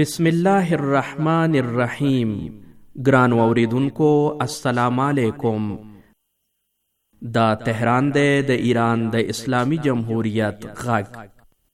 بسم الله الرحمن الرحیم. ګران اوریدونکو السلام علیکم. دا تهران دی د ایران د اسلامی جمهوریت غږ.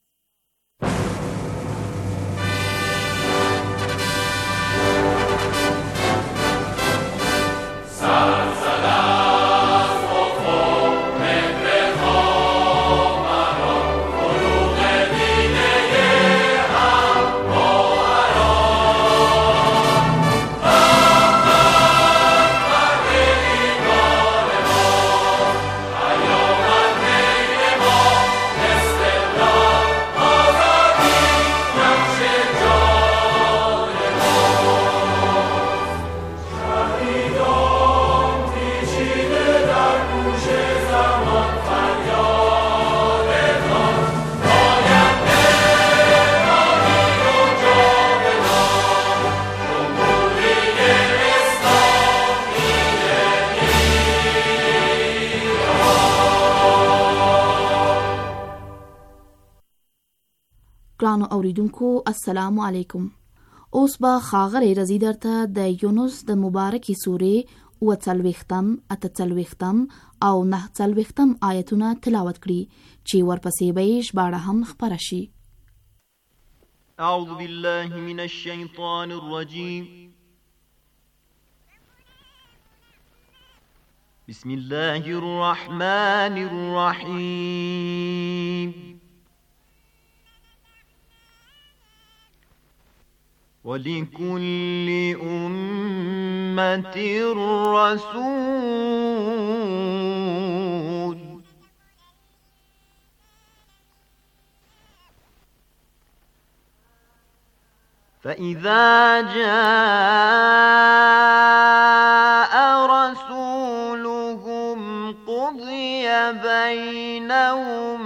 ګرانو اوریدونکو السلام علیکم. اوس به ښاغلی رضی درته د یونس د مبارکې سورې 40 اتهڅلوېښتم او 49 آیتونه تلاوت کړي چې ورپسې به یې ژباړه هم خپره شي. اعوذ بالله من الشیطان الرجیم. بسم الله الرحمن الرحیم. وَلِكُلِّ أُمَّةٍ رَّسُولٌ فَإِذَا جَاءَ رَسُولُهُمْ قُضِيَ بَيْنَهُم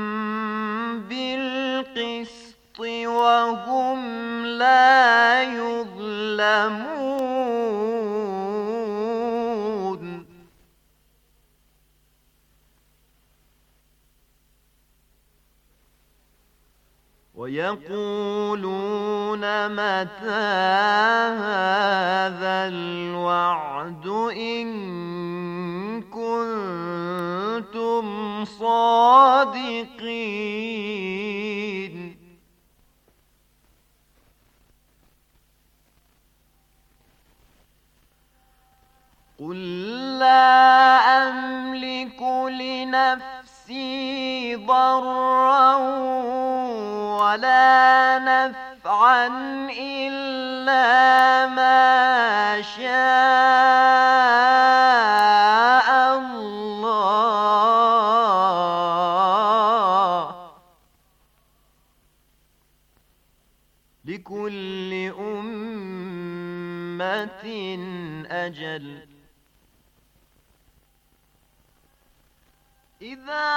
بِالْقِسْطِ وَهُمْ لا يظلمون. ويقولون متى هذا الوعد إن كنتم صادقين. قل لا أملك لنفسي ضرا ولا نفعا إلا ما شاء الله. لكل أمة أجل. إذا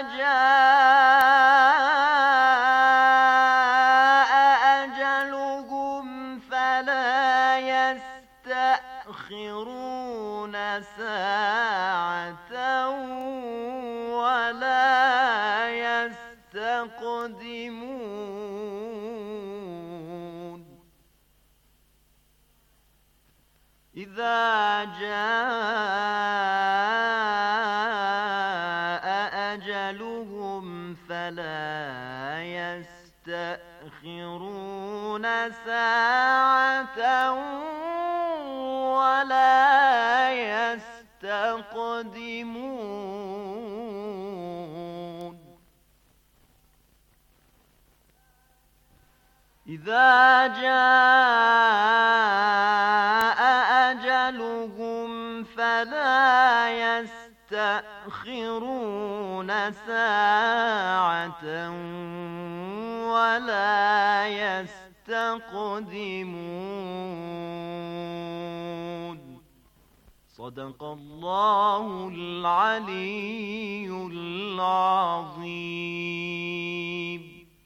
جاء أجلهم فلا يستأخرون ساعة ولا يستقدمون. إذا فلا يستأخرون ساعة ولا يستقدمون. إذا جاء أجلهم فلا يستأخرون ساعة ولا يستقدمون. صدق الله العلي العظيم.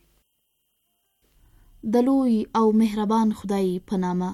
دلوی او مهربان خدای په نامه.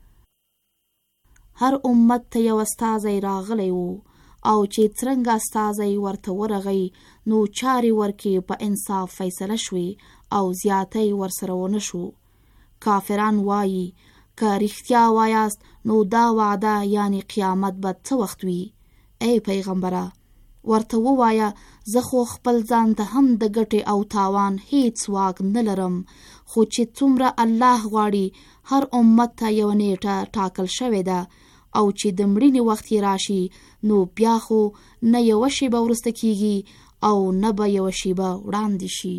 هر امت ته یو استازی راغلی و او چې څرنګه استازی ورته ورغی نو چارې ورکې په انصاف فیصله شوې او زیاتی ورسره ونه شو. کافران وایي که رښتیا وایاست نو دا وعده یعنی قیامت به څه وخت وي؟ ای پیغمبره ورته ووایه زه خو خپل ځان ته هم د ګټې او تاوان هیڅ واک نه لرم، خو چې څومره الله غواړي هر امت ته یو نیټه ټاکل شوې ده او چې د مړینې وخت یې راشي نو بیا خو نه یوه شیبه وروسته کیږي او نه به یوه شیبه وړاندې شي.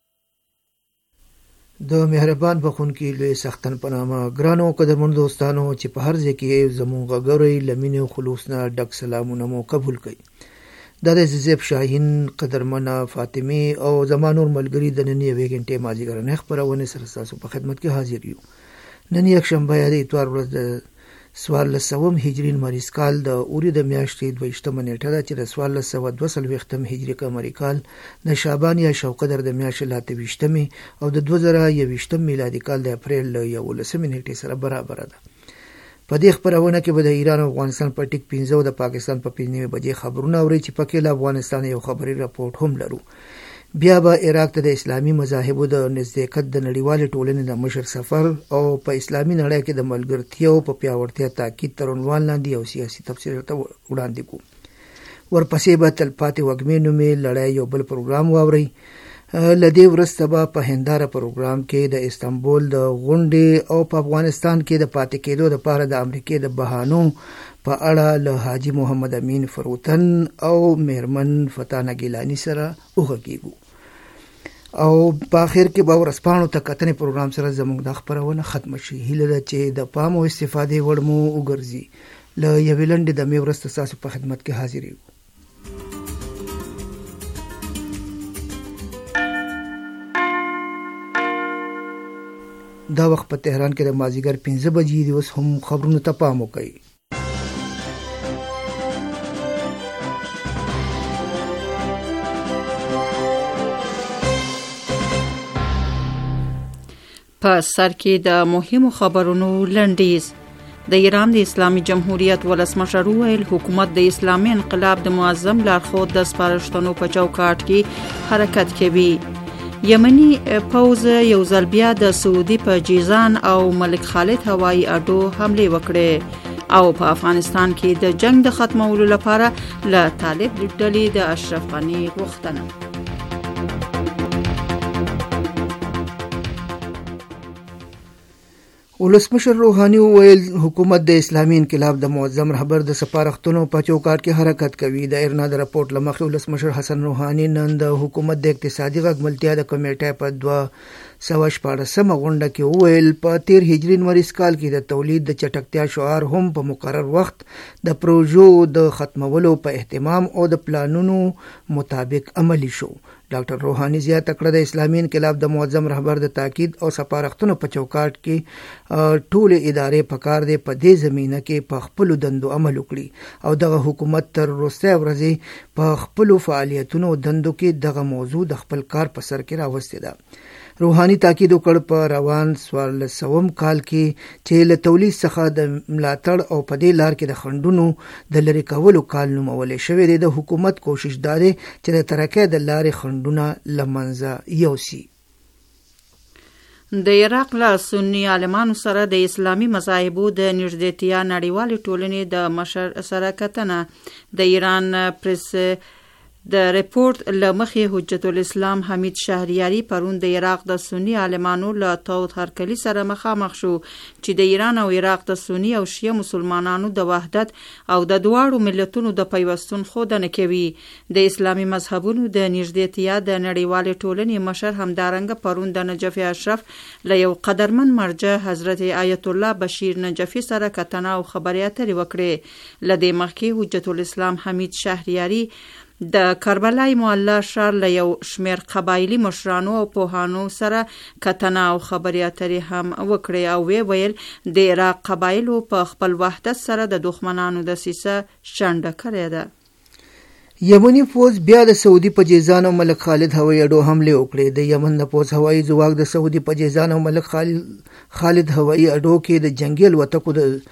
د مهربان بخونکي لوی سختن په نامه ګرانو قدرمنو دوستانو چې په هر ځای کې زموږ غږورئ له مینې او خلوص نه ډک سلامونه مو قبول کړئ. دا د زیب شاهین قدرمنه فاطمه او زما نور ملګري د نن یوې غنټې مازدیګرنۍ خپرونې سره ستاسو په خدمت کې حاضر یو. نن یکشنبه یا د اتوار ورځ د 1400 هجري لمریز کال د اوري د میاشتې 22 نیټه ده چې د 1422 هجري قمري کال د شعبان یا شوقدر د میاشتې 28 او د 2021 میلادي کال د اپریل 11 نیټې سره برابر ده. په دې خبرونه کې به د ایران او افغانستان په ټیک 15 او د پاکستان په 15 بجې خبرونه اوري چې پکې له افغانستان یو خبري راپورټ هم لرو. بیا به عراق ته د اسلامي مذاهبو د نزدېکت د نړیوالې ټولنې د مشر سفر او په اسلامي نړۍ کې د ملګرتیا او په پیاوړتیا تاکید تر عنوان لاندې یو سیاسي تفسیر ته وړاندې کوو. ورپسې به تلپاتې وږمې نومې لړۍ یو بل پروګرام واورئ. له دې وروسته به په هنداره پروګرام کې د استانبول د غونډې او په افغانستان کې د پاتې کېدو لپاره د امریکې د بهانو په اړه له حاجي محمد امین فروتن او میرمن فتانه ګیلانی سره وغږیږو. او په اخر کې به ورځپاڼو ته کتنې پروګرام سره زموږ د خبرونه ختم شي. هیله ده چې د پام او استفادې وړ مو وګرځي. له یوې لنډې دمې وروسته ستاسو په خدمت کې حاضر یو. دا وخت په تهران کې د مازدیګر 15 بجې دی. اوس هم خبرونو ته پام وکړئ. په سر کې د مهمو خبرونو لنډیز. د ایران د اسلامي جمهوریت ولسمشر وویل حکومت د اسلامي انقلاب د معظم لارښود د سپارښتنو په چوکاټ کې حرکت کوي. یمني پوځ یو ځل بیا د سعودي په جیزان او ملک خالد هوایي اډو حمله وکړې او په افغانستان کې د جنگ د ختمولو لپاره له طالب ډلې د اشرف غني غوښتنه. ولسمشر روحاني وویل حکومت د اسلامي انقلاب د معظم رهبر د سپارښتنو په چوکاټ کې حرکت کوي. د ایرنا د راپورټ لمخې ولسمشر حسن روحاني نن د حکومت د اقتصادي غږملتیا د کمیټې په 214 غونډه کې وویل په 13 هجري لمریز کال کې د تولید د چټکتیا شعار هم په مقرر وخت د پروژو د ختمولو په اهتمام او د پلانونو مطابق عملی شو. ډاکټر روحاني زیاته کړه د اسلامي انقلاب د معظم رهبر د تاکید او سپارښتنو په چوکاټ کې ټول ادارې پکار دي په دې زمينه کې په خپل دندو عمل وکړي او دغه حکومت تر وروسته ورځې په خپل فعالیتونو دندو کې دغه موضوع د خپل کار په سر کې راوستي ده. روحاني تاکید وکړ په روان 1400 کال کې چې له تولید څخه د ملاتړ او په دې لار کې د خنډونو د لری کولو کال نومول شوی دی. د حکومت کوشش دا دی چې د ترقۍ د لارې خنډونه لمنځه یوسي. د عراق له سنی عالمانو سره د اسلامي مذاهبو د نږدېتیا نړیوالې ټولنې د مشر سره کتنه. د ایران پریس د ریپورت لمخې حجت الاسلام حمید شهریاری پرون د عراق د سنی عالمانو له توت هرکلی سره مخامخ شو چې د ایران او عراق د سنی او شیعه مسلمانانو د وحدت او د دواړو ملتونو د پیوستون ښودنه کوي. د اسلامي مذهبونو د نږدېتیا د نړیوالې ټولنې مشر همدارنګه پرون د نجف اشرف له یو قدرمن مرجع حضرت آیت الله بشیر نجفی سره کتنه او خبرې اترې وکړې. له دې مخکې حجت الاسلام حمید شهریاری د کربلای معلی ښار له یو شمیر قبایلي مشرانو او پوهانو سره کتنه او خبرې اترې هم وکړې او ویل د عراق قبایلو په خپل وحدت سره د دښمنانو دسیسه شنډه کړې ده. یمني پوځ بیا د سعودي په جیزان او ملک خالد هوایي اډو حمله وکړې. د یمن د پوځ هوایي ځواک د سعودي په جیزان او ملک خالد هوایي اډو کې د جنگي الوتکو د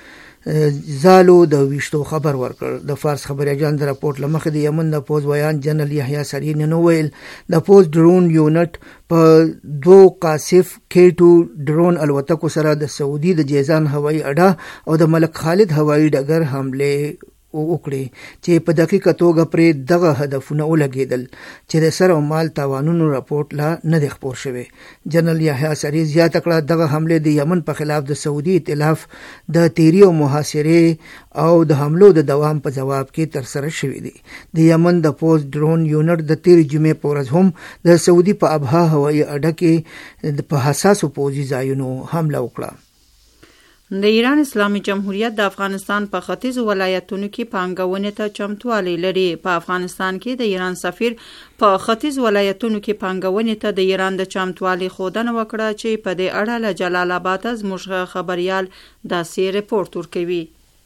زالو د ویشتو خبر ورکړ. د فارس خبري اجان د راپورټ لمخې د یمن د پوز ویان جنرال یحیی سری نن ویل د پوز ډرون یونټ په 2 قاصف K2 ډرون الوتکو سره د سعودي د جیزان هوایي اډه او د ملک خالد هوایي ډګر حمله وکړي چې په دقیقه توګه پرې دغه هدفونه ولګېدل چې د سر او مال تاوانونو راپورټ لا نه دی خپور شوی. جنرال یحیی سری زیاته کړه دغه حمله د یمن په خلاف د سعودي ائتلاف د تیری او محاصرې او د حملو د دوام په جواب کې ترسره شوی دی. د یمن د پوز ډرون یونټ د تیری جمعې په ورځ هم د سعودي په ابها هوایي اډه کې په حساسو پوځي ځایونو حمله وکړه. د ایران اسلامي جمهوریت د افغانستان په ختیځو ولایتونو کې پانګونې ته چمتووالی لري. په افغانستان کې د ایران سفیر په ختیځو ولایتونو کې پانګونې ته د ایران د چمتووالي ښودنه وکړه چې په دې اړه له جلال آباد زموږ خبریال داسې رپورټ ورکوي.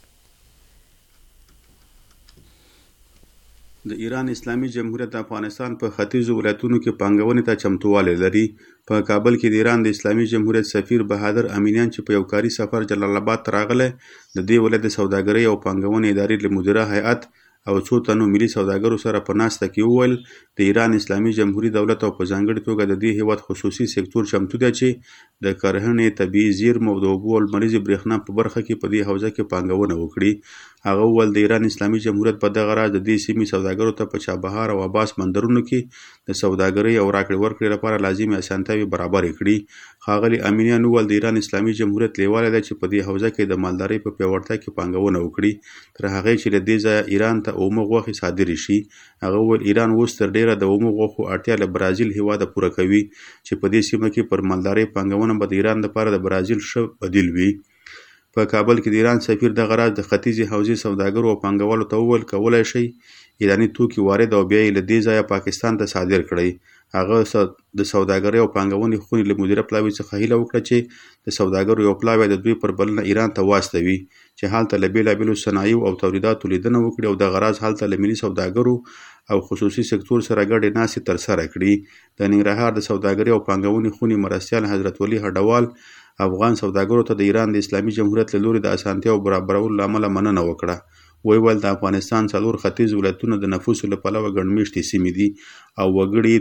د ایران اسلامي جمهوریت د افغانستان په ختیځو ولایتونو کې پانګونې ته چمتووالی لري. په کابل کې د ایران د اسلامي جمهوریت سفیر بهادر امینیان چې په یو کاري سفر جلال آباد ته راغلی، د دې ولایت د سوداګرۍ او پانګونې ادارې له مدیره هیئت او څو تنو ملي سوداګرو سره په ناسته کې وویل د ایران اسلامي جمهوریت دولت او په ځانګړې توګه د دې هیواد خصوصي سکتور چمتو دی چې د کرهڼې، طبیعي زیرمو او د اوبو او لمریزې برېښنا په برخه کې په دې حوزه کې پانګونه وکړي. هغه وویل د ایران اسلامي جمهوریت په دغه راز د دې سیمې سوداګرو ته په چابهار او عباس بندرونو کې د سوداګرۍ او راکړې ورکړې لپاره لازمي اسانتیاوې برابرې کړي. ښاغلي امینیان وویل د ایران اسلامي جمهوریت لیواله ده چې په دې حوزه کې د مالدارۍ په پیاوړتیا کې پانګونه وکړي تر هغې چې له دې ځایه ایران ته اومه غوښې صادرې شي. هغه وویل ایران اوس تر ډیره د اومه غوښو اړتیا له برازیل هیواده پوره کوي چې په دې سیمه کې پر مالدارۍ پانګونه به د ایران لپاره د برازیل ښه بدیل وي. په کابل کې د ایران سفیر دغه راز د ختیځې حوزې سوداګرو او پانګوالو ته وویل کولی شئ ایراني توکي وارد او بیا یې له دې ځایه پاکستان ته صادر کړئ. هغه د سوداګرۍ او پانګونې خونې له مدیره پلاوي څخه هیله وکړه چې د سوداګرو یو پلاوی د دوی پر بلنه ایران ته واستوي چې هلته له بېلابېلو صنایعو او تولیداتو لیدنه وکړي او دغه راز هلته له ملي سوداګرو او خصوصي سکتور سره ګډې ناستې ترسره کړي. د ننګرهار د سوداګرۍ او پانګونې خونې مرستیال حضرت ولي هډوال افغان سوداګرو ته د ایران د اسلامي جمهوریت له لوري د اسانتیاو برابرولو له امله مننه وکړه. ویل د افغانستان 4 ختیځ ولایتونه د نفوسو له پلوه ګڼمېشتې سیمې دي او وګړي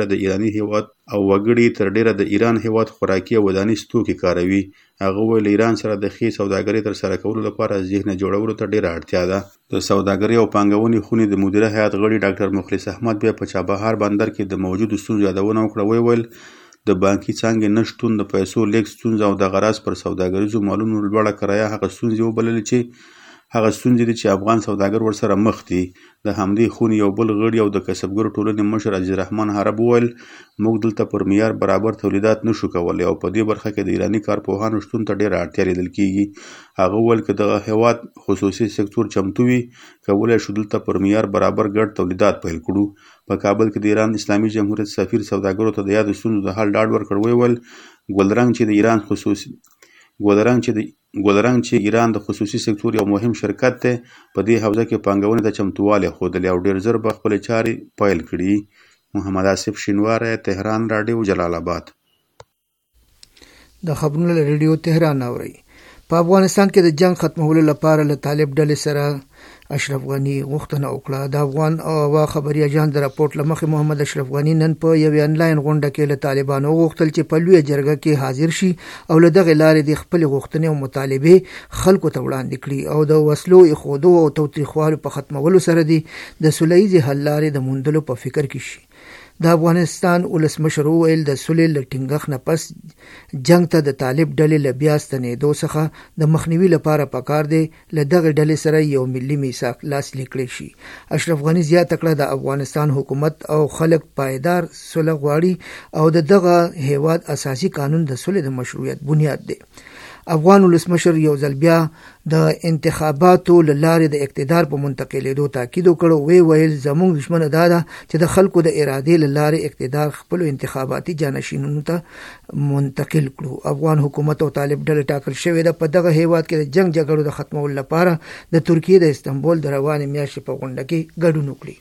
تر ډیره د ایران هیواد خوراکي او ودانیز توکي کاروي. هغه ویل ایران سره د ښې سوداګرۍ ترسره کولو لپاره ذهن جوړولو ته ډیره اړتیا ده. د سوداګرۍ او پانګونې خونې د مدیره هیئت غړي ډاکټر مخلص احمد بیا په چابهار بندر کې د موجودو ستونزو یادونه وکړه. ویل د بانکي څانګې نه شتون، د پیسو لیږد ستونزه او دغه راز پر سوداګریزو مالونو لوړه کرایه هغه ستونزې وبللې چې افغان سوداګر ورسره مخ دي. د همدې خونې یو بل غړي او د کسبګرو ټولنې مشر عزیز رحمان حرب وویل موږ دلته پر معیار برابر تولیدات نشو کولی او په دې برخه کې د ایراني کارپوهانو شتون ته ډیره اړتیا لیدل کیږي. هغه وویل که دغه هیواد خصوصي سکتور چمتو وي کولی شو دلته پر معیار برابر ګډ تولیدات پیل کړو. په کابل کې د ایران اسلامي جمهوریت سفیر سوداګرو ته د یادو ستونزو د حل ډاډ ورکړ. ویل ګلرنګ چې ایران د خصوصي سکتور یو مهم شرکت دی په دې حوزه کې پانګونې ته چمتووالی ښودلی او ډېر ژر به خپلې چارې پیل کړي. محمد آصف شینواری، تهران راډیو، جلال آباد. د خبرونو له ریډیو تهران اورئ. په افغانستان کې د جنگ ختمولو لپاره له طالب ډلې سره اشرف غني غوښتنه وکړه. د افغان او خبري اجان د راپورټ لمخې محمد اشرف غني نن په یو انلاین غونډه کې له طالبانو غوښتل چې په لویه جرګه کې حاضر شي او له دغه لارې د خپل غوښتنې او مطالبې خلکو ته وړاندې کړي او د وسلو ایښودو او تاوتریخوالو په ختمولو سره د سوله ییزې حل لارې د موندلو په فکر کې شي. د افغانستان ولسمشر وویل د سولې له ټینګښت نه پس جنگ ته د طالب ډلې له بیا ستنېدو څخه د مخنیوي لپاره پکار دی له دغه ډلې سره یو ملي میثاق لاسلیک کړی شي. اشرف غني زیاته کړه د افغانستان حکومت او خلک پایدار سوله غواړي او دغه هیواد اساسي قانون د سولې د مشروعیت بنیاد دی. افغان ولسمشر یو ځل بیا د انتخاباتو له لارې د اقتدار په منتقلېدو تاکید وکړ. ویل زموږ دښمنه دا ده چې د خلکو د ارادې له لارې اقتدار خپلو انتخاباتي جانشینونو ته منتقل کړو. افغان حکومت او طالب ډلې ټاکل شوې ده په دغه هیواد کې د جنگ جګړو د ختمولو لپاره د ترکیې د استنبول د روانې میاشتې په غونډه کې ګډون وکړي.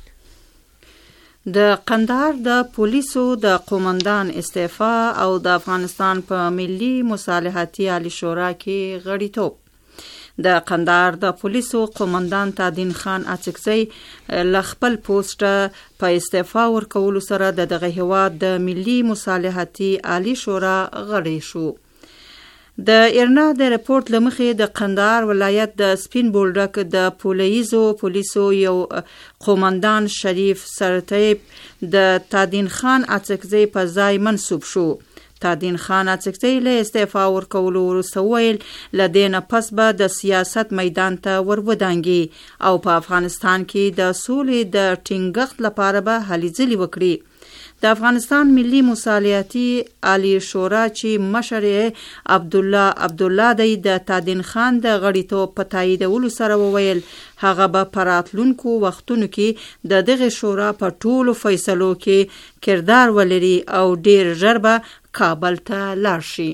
د قندهار د پولیسو د قومندان استعفا او د افغانستان په ملي مصالحتي عالی شورا کې غړیتوب. د قندهار د پولیسو قومندان تادین خان اڅکزی ل خپل پوسټ په استعفا ورکولو سره دغه هیواد د ملي مصالحتي عالی شورا غړی شو. د ایرنا د رپورت لمخې د قندهار ولایت د سپین بولډک د پولیسو یو قومندان شریف سرتیب د تادین خان اڅکزی په ځای منصوب شو. تادین خان اڅکزی له استعفا ورکولو وروسته ویل له دې نه پس به د سیاست میدان ته ورودانګي او په افغانستان کې د سولې د ټینګښت لپاره به هلې ځلې وکړي. د افغانستان ملي مصالحتي عالی شورا چې مشر عبدالله دی د تادین خان د غړیتوب په تاییدولو سره وویل هغه به په راتلونکو وختونو کې د دغه شورا په ټولو فیصلو کې کردار ولري او ډیر ژر به کابل ته لاړ شي.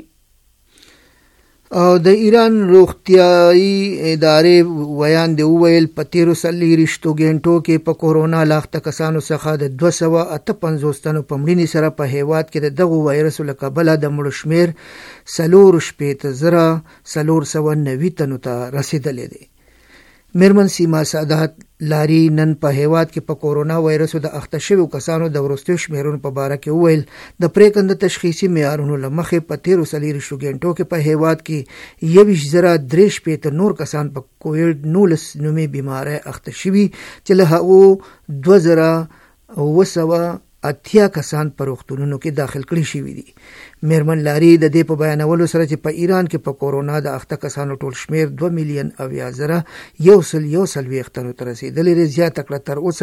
او د ایران روغتیايي ادارې ویان دی وویل په 13 غنټو کې په کورونا لاخته کسانو څخه د 258 تنو په مړینې سره په هیواد کې د دغه وایرس له کبله د مړو شمیر 4,490 تنو ته رسیدلی دی. میرمن سیما سعادت لاری نن په هیواد کې په کورونا وایرس د اخته شویو کسانو د وروستیو شمیرونو په باره کې وویل د پریکنده تشخیصي معیارونو له مخې په 13 غنټو کې په هیواد کې 23,350 نور کسان په کوویډ-19 نومي بیمارۍ اخته شوي چې له هغو 2,980 کسان په روغتونونو کې داخل کړي شوي دي. میرمن لاری د دې په بیانولو سره چې په ایران کې په کورونا د اخته کسانو ټول شمیر 2,080,140 تنو ته رسیدلی دی، زیاته کړه تر اوسه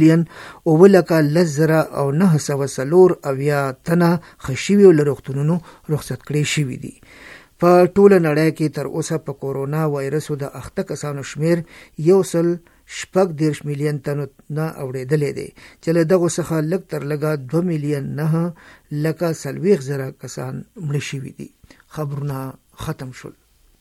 1,10,940 تنه ښه شوي او له روغتونونو رخصت کړي شوي دي. په ټوله نړۍ کې تر اوسه په کورونا وایرسو د اخته کسانو شمیر 1.6 ملیون تنو نه اوریدلې دی چې له دغه څخه لږ تر لږه 2,940,000 کسان مړه شوي دي. خبرونه ختم شول.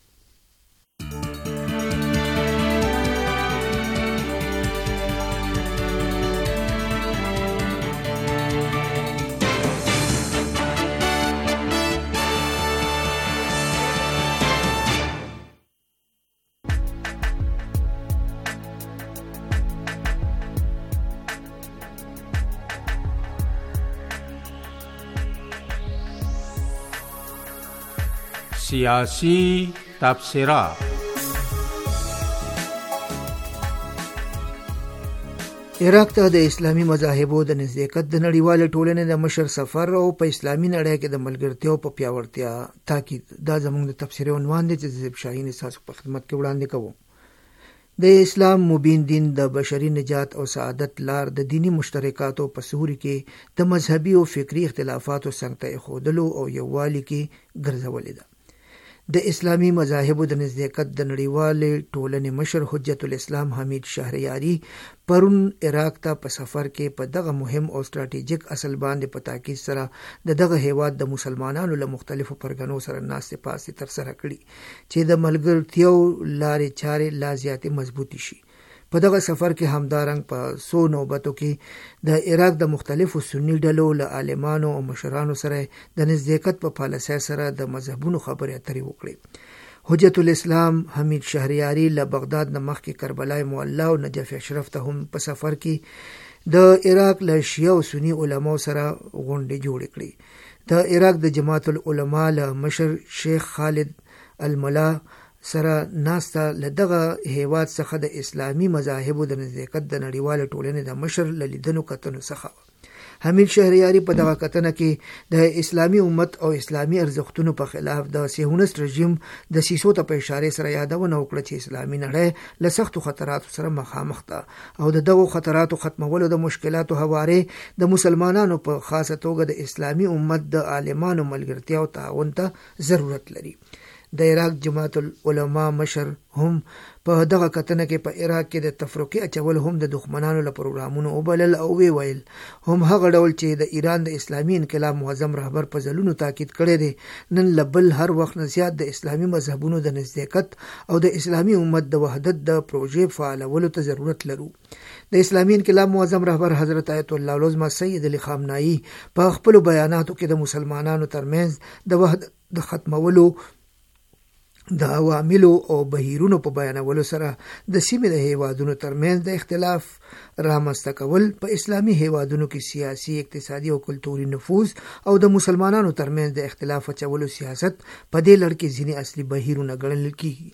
سیاسی تبصره. عراق ته د اسلامي مذاهبو د نزدېکت د نړیوالې ټولنې د مشر سفر او په اسلامي نړۍ کې د ملګرتیا په پیاوړتیا تاکید. دا زموږ د تبصرې عنوان دی چې زیب شاهین تاسو په خدمت کې وړاندې کوم. د اسلام مبین دین د بشري نجات او سعادت لار د دینی مشترکاتو په سوري کې د مذهبي او فکری اختلافاتو څنګ ته ایښودلو او یووالي کې ګرځولې ده. د اسلامي مذاهبو د نزدېکت د نړیوالې ټولنې مشر حجت الاسلام حمید شهریاري پرون عراق ته په سفر کې په دغه مهم او ستراتیژیک اصل باندې په تاکید سره د دغه هیواد د مسلمانانو له مختلفو پرګنو سره ناستې پاستې ترسره کړي چې د ملګرتیاو لارې چارې لا زیاتې مضبوطې شي. په دغه سفر کې همدارنګ په څو نوبتو کې د عراق د مختلفو سنی ډلو له عالمانو او مشرانو سره د نزدېکت په پالیسۍ سره د مذهبونو خبرې اترې وکړي. حجت الاسلام حمید شهریاري له بغداد نه مخکې کربلای معلی او نجف اشرف ته هم په سفر کې د عراق له شیعه او سنی علماو سره غونډې جوړې کړې. د عراق د جماعت العلماء له مشر شیخ خالد الملا سره ناسته له دغه هیواد څخه د اسلامي مذاهبو د نزدېکت د نړیوالې ټولنې د مشر له لیدنو کتنو څخه. حمید شهریاري په دغه کتنه کې د اسلامي امت او اسلامي ارزښتونو په خلاف د صهیونیست رژیم د سیسو ته په اشاره سره یادونه وکړه چې اسلامي نړۍ له سختو خطراتو سره مخامخ ده او د دغو خطراتو ختمولو د مشکلاتو هوارې د مسلمانانو په خاصه توګه د اسلامي امت د عالمانو ملګرتیا او تعاون ته ضرورت لري. د عراق جماعت العلماء مشر هم په دغه کتنه کې په عراق کې د تفرقې اچول هم د دښمنانو له پروګرامونو وبلل او ویل هم هغه ډول چې د ایران د اسلامي انقلاب معظم رهبر په ځلونو تاکید کړی دی نن لبل هر وخت زیات د اسلامي مذهبونو د نزدېکت او د اسلامي امت د وحدت د پروژې فعالولو ته ضرورت لرو. د اسلامي انقلاب معظم رهبر حضرت آیت الله العظمى سید علی خامنه‌ای په خپل بیاناتو کې د مسلمانانو ترمنځ د وحدت د ختمولو د عواملو او بهیرونو په بیانولو سره د سیمې د هیوادونو ترمنځ د اختلاف رامنځته کول، په اسلامي هیوادونو کې سیاسي، اقتصادي او کلتوري نفوذ او د مسلمانانو ترمنځ د اختلاف اچولو سیاست په دې لړ کې ځینې اصلي بهیرونه ګڼل کېږي.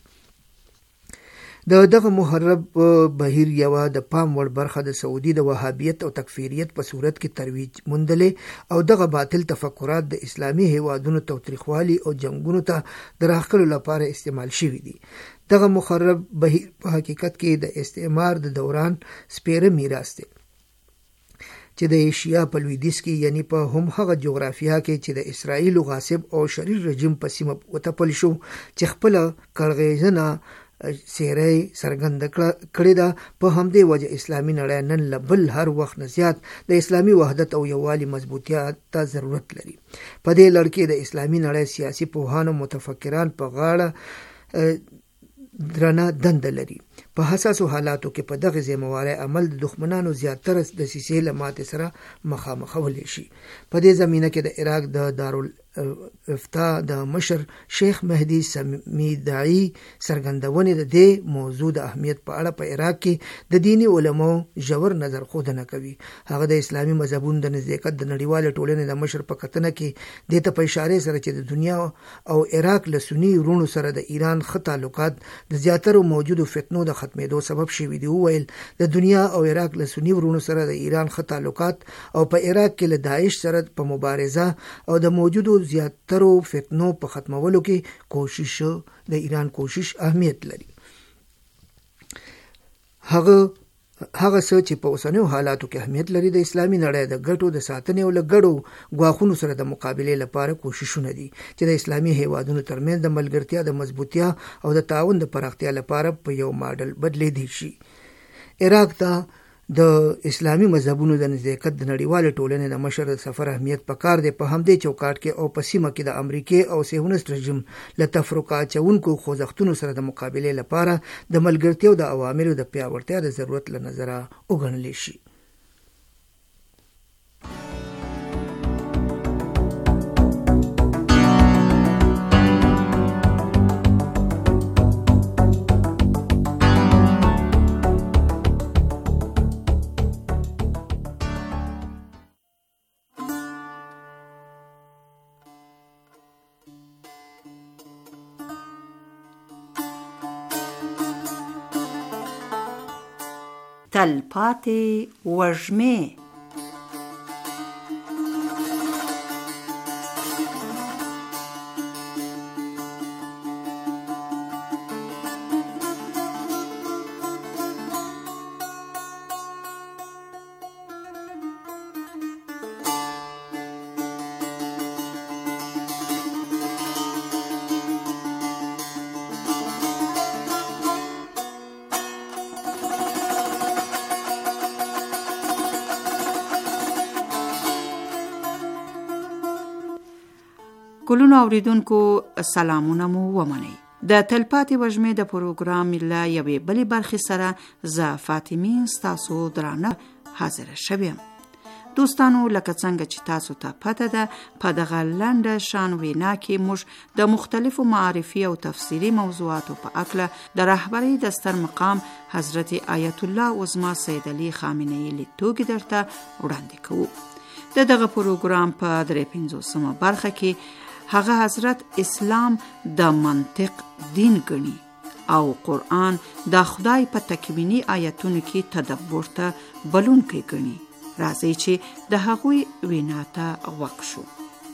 دغه محرب بهیر یوه د پام وړ برخه د سعودي د وهابیت او تکفیریت په صورت کې ترویج موندلې او دغه باطل تفکرات د اسلامي هیوادونو تاوتریخوالي او جنګونو ته د راښکلو لپاره استعمال شوي دي. دغه محرب بهیر په حقیقت کې د استعمار د دوران سپیره میراث دی چې د ایشیا په لویدیځ کې، یعنی په هم هغه جغرافیا کې چې د اسرائیلو غاصب او شریر رژیم په سیمه وتپل شو، چې خپله کړغېزنه سیری څرګنده کړې ده. په همدې وجه اسلامي نړۍ نن له بل هر وخت نه زیات د اسلامي وحدت او یووالي مضبوطیا ته ضرورت لري. په دې لړ کې د اسلامي نړۍ سیاسي پوهان او متفکران په غاړه درنه دنده لري. په حساسو حالاتو کې په دغه ذمہوارۍ عمل د دښمنانو زیاتره دسیسې له ماتې سره مخامخولی شي. په دې زمینه کې د عراق د دارالافتا د مشر شیخ مهدي سمیداعي څرګندونې د دې موضوع د اهمیت په اړه په عراق کې د دیني علماو ژور نظر ښودنه کوي. هغه د اسلامي مذهبونو د نزدېکت د نړیوالې ټولنې د مشر په کتنه کې دې ته په اشارې سره چې د دنیا او عراق له سني وروڼو سره د ایران ښه تعلقات د زیاترو موجودو فتنو د ختمېدو سبب شوي دي. وویل د دنیا او عراق له سني وروڼو سره د ایران ښه تعلقات او په عراق کې له داعش سره په مبارزه او د موجودو زیاترو فتنو په ختمولو کې کوشش د ایران کوشش اهمیت لري. هغه څه چې په اوسنیو حالاتو کې اهمیت لري د اسلامي نړۍ د ګټو د ساتنې او له ګډو ګواښونو سره د مقابلې لپاره کوششونه دي چې د اسلامي هیوادونو ترمنځ د ملګرتیا د مضبوطیا او د تعاون د پراختیا لپاره په یو ماډل بدلیدلی شي. عراق ته د اسلامي مذهبونو د نزدېکت د نړیوالې ټولنې د مشر د سفر اهمیت پکار دی. په همدې چوکاټ کې او په سیمه کې د امریکې او صهیونیست رژیم له تفرقه اچونکو خوځښتونو سره د مقابلې لپاره د ملګرتیا او د عواملو د پیاوړتیا د ضرورت له نظره وګڼلی شي. تلپاتې وږمې. ګلونو اوریدونکو سلامونه مو ومنئ. د تلپاتې وږمې د پروګرام له یوې بلې برخې سره زه فاطمه ستاسو درانه حاضره شوم. دوستانو، لکه څنګه چې تاسو ته پته ده، په دغه لنډه شان وینا کې موږ د مختلفو معرفي او تفسیري موضوعاتو په اړه د رهبرۍ د ستر مقام حضرت آیت الله عظما سید علي خامنه‌ای لیدلوري درته وړاندې کوو. دغه پروګرام په 53مه برخه کې هغه حضرت اسلام د منطق دین ګڼي او قرآن د خدای په تکوینی آیتونو کې تدبر ته بلونکی ګڼي. راځي چې د هغوی وینا ته غوږ شو.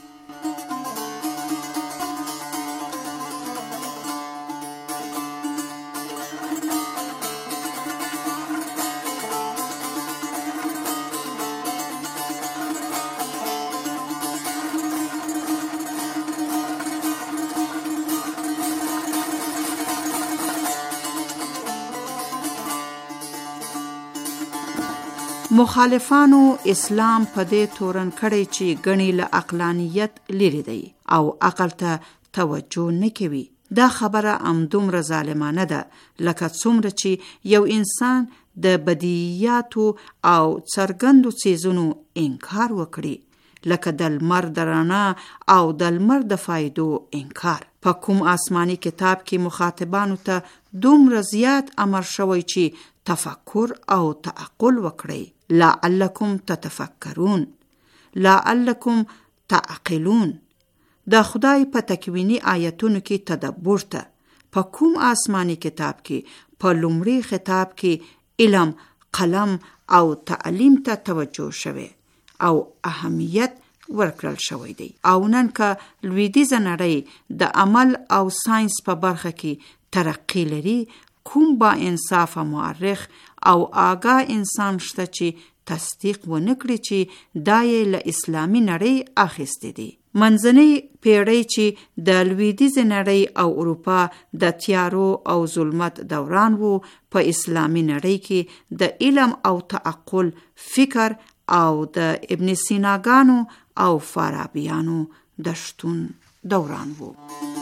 مخالفانو اسلام په دې تورن کړی چې ګڼي له عقلانیت لري دی او عقل ته توجه نه کوي. دا خبره همدومره ظالمانه ده لکه څومره چې یو انسان د بدیهیاتو او څرګندو څیزونو انکار وکړي، لکه د لمر د رڼا او د لمر د فایدو انکار. په کوم آسماني کتاب کې مخاطبانو ته دومره زیات امر شوی چې تفکر او تعقل وکړئ. لعلکم تتفکرون، لعلکم تعقلون. د خدای په تکوینی آیتونو کې تدبر ته په کوم آسماني کتاب کې په لومړي خطاب کې علم، قلم او تعلیم ته توجه شوه او اهمیت ورکړل شوی دی. او نن که لویدیځه نړۍ د عمل او ساينس په برخه کې ترقی لري، کوم با انصاف مورخ او آگاه انسان شته چې تصدیق ونه کړي چې دا یې له اسلامي نړۍ اخیستی دی. منځنۍ پیړۍ چې د لویدیځې نړۍ او اروپا د تیارو او ظلمت دوران وو، په اسلامي نړۍ کې د علم او تعقل، فکر او د ابن سیناګانو او فارابیانو د شتون دوران وو.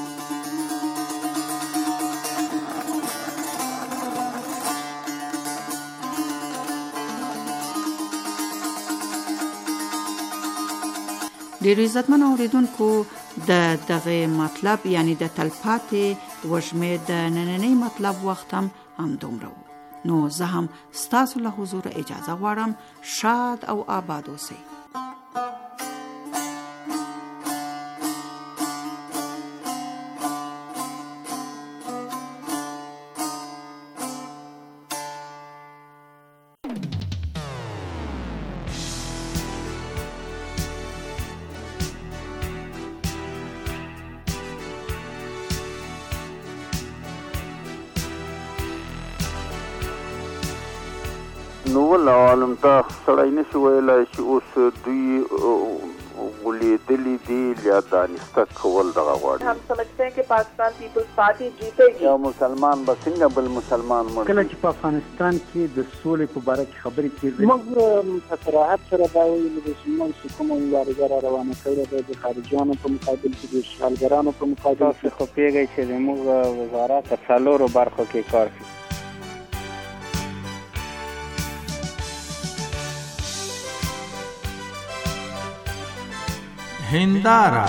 ډیرو عزتمن اوریدونکو، د دغه مطلب یعنی د تلپاتې وږمې د نننۍ مطلب وخت هم همدومره و. نو زه هم ستاسو له حضور اجازه غواړم. شاد او آباد اوسئ. نو ول عالم ته سړی نشي ویلی چې اوس دوی ولیدلی دي یا دانسته کول دغه غواړي. हम समझते हैं कि पाकिस्तान पीपल्स पार्टी जीतेगी. یا مسلمان به څنګه بل مسلمان مړ کله چې په افغانستان کې د سولې په باره کې خبرې کېږي، موږ په صراحت سره دا ویلي دي چې موږ چې کومه مبارزه را روانه کړې ده د خارجیانو په مقابل کې، د اشغالګرانو په مقابل کې، خو پوهېږئ چې زموږ وزارت په څلورو برخو کې کار کوي. هنداره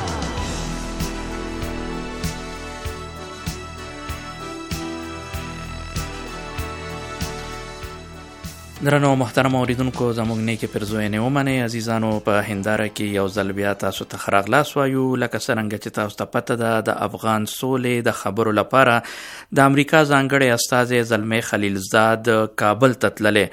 درنو محترم اوریدونکو، زموږ نیکې پرزوینې ومنئ. عزیزانو، په هنداره کې یو ځل بیا تاسو ته ښه راغلاست وایو. لکه څرنګه چې تاسو ته پته ده، د افغان سولې د خبرو لپاره د امریکا ځانګړی استازی زلمی خلیلزاد کابل ته تللی.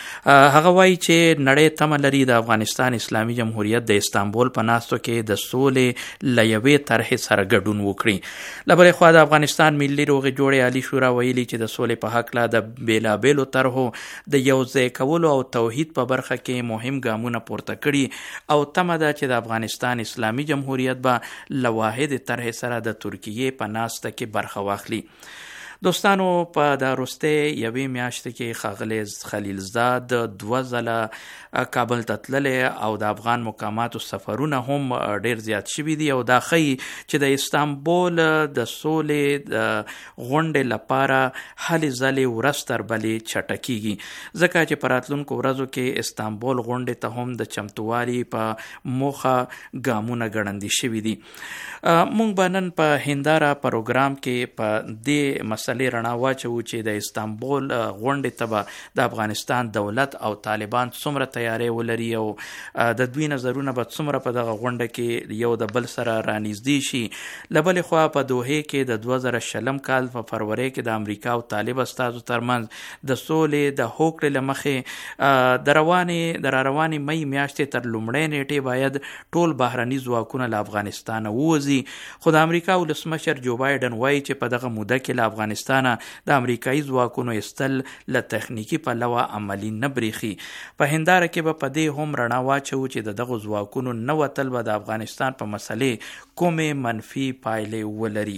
هغه وایي چې نړۍ تمه لري د افغانستان اسلامي جمهوریت د استانبول په ناستو کې د سولې له یوې طرحې سره ګډون وکړي. له بلې خوا د افغانستان ملي روغې جوړې عالي شورا ویلي چې د سولې په هکله د بېلابېلو طرحو د یو ځای کولو او توحید په برخه کې مهم ګامونه پورته کړي او تمه ده چې د افغانستان اسلامي جمهوریت به له واحدې طرحې سره د ترکیې په ناسته کې برخه واخلي. دوستانو، په د وروستۍ یوې میاشتې کې ښاغلی خلیلزاد 2 ځله کابل ته تللی او د افغان مقاماتو سفرونه هم ډیر زیات شوي دي او دا ښیي چې د استانبول د سولې د غونډې لپاره هلې ځلې ورځ تر بلې چټکیږي، ځکه چې په راتلونکو ورځو کې استانبول غونډې ته هم د چمتووالي په موخه ګامونه ګړندي شوي دي. مونږ به نن په هنداره پروګرام کې په دې مسله رڼا واچو چې د استانبول غونډې ته به د افغانستان دولت او طالبان څومره تیاری ولري او د دوی نظرونه به څومره په دغه غونډه کې یو د بل سره رانږدې شي. له بلې خوا په دوحې کې د 2020 کال په فروری کې د امریکا او طالب استازو ترمنځ د سولې د هوکړې له مخې د روانې مئی میاشتې تر لومړۍ نیټې باید ټول بهرني ځواکونه له افغانستانه ووځي. خو د امریکا ولسمشر جو بایډن وایي چې په دغه موده کې له افغانستانه د امریکایي ځواکونو ایستل له تخنیکي پلوه عملي نه بریښي. په هنداره کې به په دې هم رڼا واچو چې د دغو ځواکونو نه وتل به د افغانستان په مسلې کومې منفي پایلې ولري.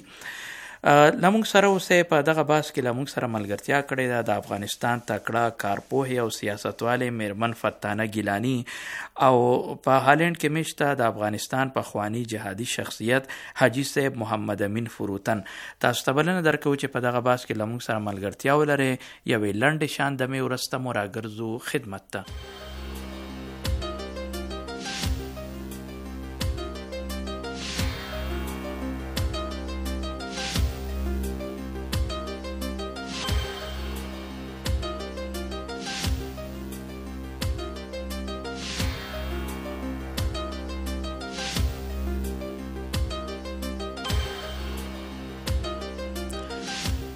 لمونږ سره اوسئ. په دغه بحث کې لمونږ سره ملګرتیا کړې ده د افغانستان تکړه کارپوهې او سیاستوالې میرمن فتانه ګیلاني او په هالند کې مشته د افغانستان پخوانی جهادي شخصیت حاجي صاحب محمد امین فروتن. تاسو ته بلنه درکوو چې په دغه بحث کې لمونږ سره ملګرتیا ولرئ. یوې لنډې شان دمې وروسته مو راګرځو خدمت ته.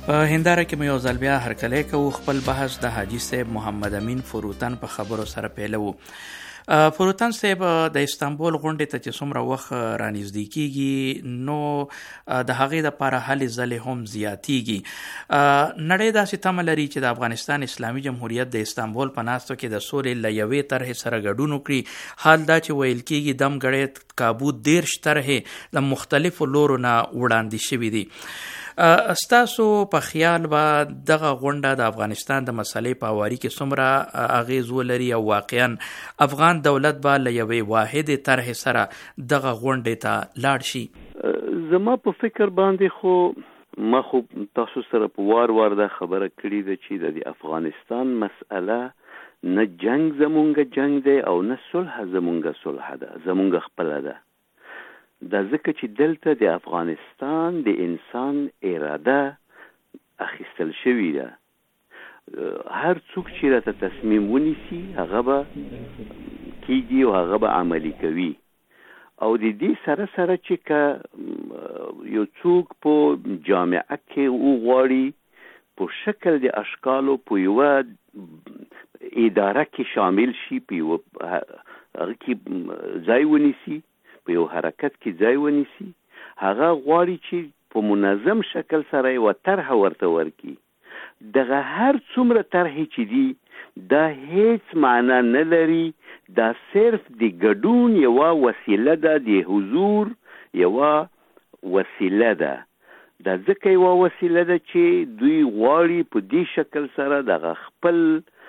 په هنداره کې مې یو ځل بیا هرکلی کوو. خپل بحث د حاجي صاحب محمد امین فروتن په خبرو سره پیلوو. فروتن صاحب، د استانبول غونډې ته چې څومره وخت رانږدې کیږي نو د هغې دپاره هلې ځلې هم زیاتیږي. نړۍ داسې تمه لري چې د افغانستان اسلامي جمهوریت د استانبول په ناستو کې د سولې له یوې طرحې سره ګډون وکړي. حال دا چې ویل کیږي دم ګړی کابو 13 طرحې د مختلفو لورو نه وړاندې شوي دي. ستاسو په خیال به دغه غونډه د افغانستان د مسلې په هواري کې څومره اغیز ولري او واقعا افغان دولت به له یوې واحدې طرحې سره دغه غونډې ته لاړ شي؟ زما په فکر باندې خو ما خو تاسو سره په وار دا خبره کړې ده چې د افغانستان مسأله نه جنگ زمونږ جنگ دی او نه صلح زمونږ صلح ده، زمونږ خپله ده. دا ځکه چې دلته د افغانستان د انسان اراده اخیستل شوې ده. هر څوک چې راته تصمیم ونیسي هغه به کیږي او هغه به عملي کوي. او د دې سره سره چې که یو څوک په جامعه کې وغواړي په شکل د اشکالو په یوه اداره کې شامل شي، په یوه هغه کې ځای ونیسي، په یو حرکت کې ځای ونیسي، هغه غواړي چې په منظم شکل سره یوه طرحه ورته ورکړي. دغه هر څومره طرحې چې دي دا هیڅ معنا نه لري، دا صرف د ګډون یوه وسیله ده، د حضور یوه وسیله ده. دا ځکه یوه وسیله ده چې دوی غواړي په دې شکل سره دغه خپل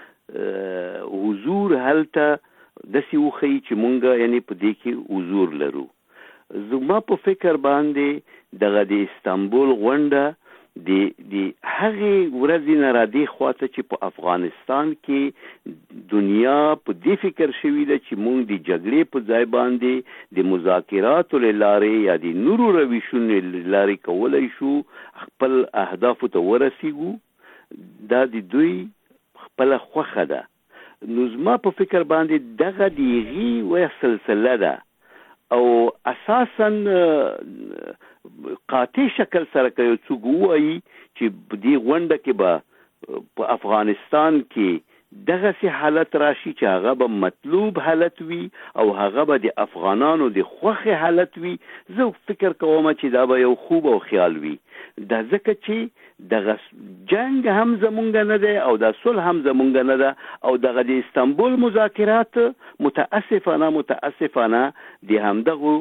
حضور هلته داسې وښیي چې مونږ یعنې په دې کې حضور لرو. زما په فکر باندې دغه د استانبول غونډه د هغې ورځې نه را دې خواته چې په افغانستان کې دنیا په دې فکر شوي ده چې مونږ د جګړې په ځای باندې د مذاکراتو له لارې یا د نورو روشونو له لارې کولی شو خپل اهدافو ته ورسیږو. دا د دوی خپله خوښه ده. نو زما په فکر باندې دغه د هغې ویه سلسله ده او اساساً قاطع شکل سره که یو څوک ووایي چې په دې غونډه کې به په افغانستان کې دغسې حالت راشي چې هغه به مطلوب حالت وي او هغه به د افغانانو د خوښې حالت وي، زه فکر کوم چې دا به یو خوب او خیال وي. دا ځکه چې دغه جنگ هم زمونږ نه دی او دا صلح هم زمونږ نه ده او دغه د استانبول مذاکرات متاسفانه د همدغو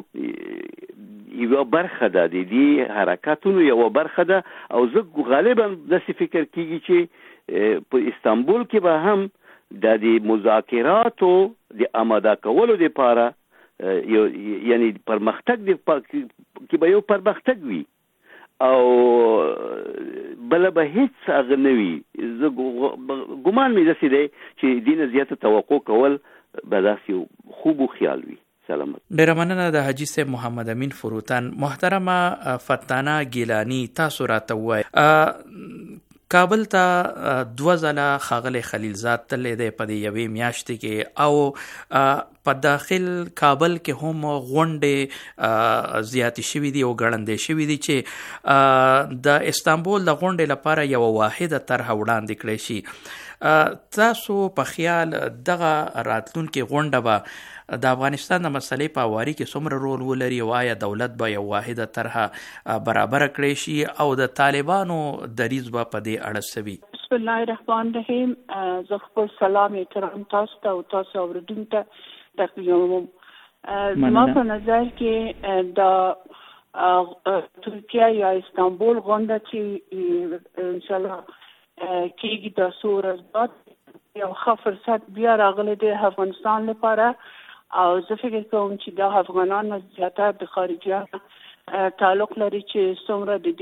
یوه برخه ده، د دې حرکاتونو یوه برخه ده. او زه غالبا داسې فکر کیږي چې په استانبول کې به هم د مذاکراتو د آماده کولو دپاره یعنی پرمختګ کې به یو پرمختګ وي او بله به هیڅ هغه نه وي. زه ګمان مې داسې دی چې دې نه زیاته توقع کول به داسې خوب و خیال وي. سلامت. ډیره مننه د حاجي صاحب محمد امین فروتن. محترمه فتانه ګیلانی، تاسو راته ووایئ کابل ته 2 ځله ښاغلی خلیلزاد تللی دی په دې یوې میاشتې کې او په داخل کابل کې هم غونډې زیاتې شوي دي او ګړندې شوي دي چې د استانبول د غونډې لپاره یوه واحده طرحه وړاندې کړی شي. تاسو په خیال دغه راتلونکې غونډه به د افغانستان د مسلې په هواري کې څومره رول ولري او آیا دولت به یو واحده طرحه برابره کړی شي او د طالبانو دریځ به په دې اړه څه وي؟ بسم الله الرحمن الرحیم. زه خپل سلام احترام تاسو ته او تاسو اورېدونکو ته تقدیموم. زما په نظر کې د ترکیه یا استانبول غونډه چې انشاءالله کېږي د څو ورځو بعد یو ښه فرصت بیا راغلی دی افغانستان لپاره او زه فکر کوم چې دا افغانان زیاتره د خارجیانو تعلق لري چې څومره د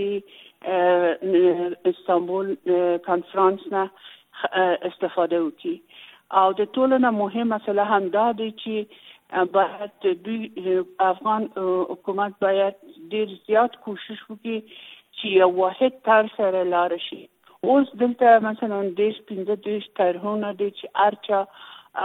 دې استانبول کانفرانس نه استفاده وکړي. او د ټولو نه مهم مسله هم دا دی چې باید دوی افغان حکومت باید ډیر زیات کوشش وکړي چې یو واحد طرح سره لاړ شي. اوس دلته مثلا 15 طرحونه دي چې هر چا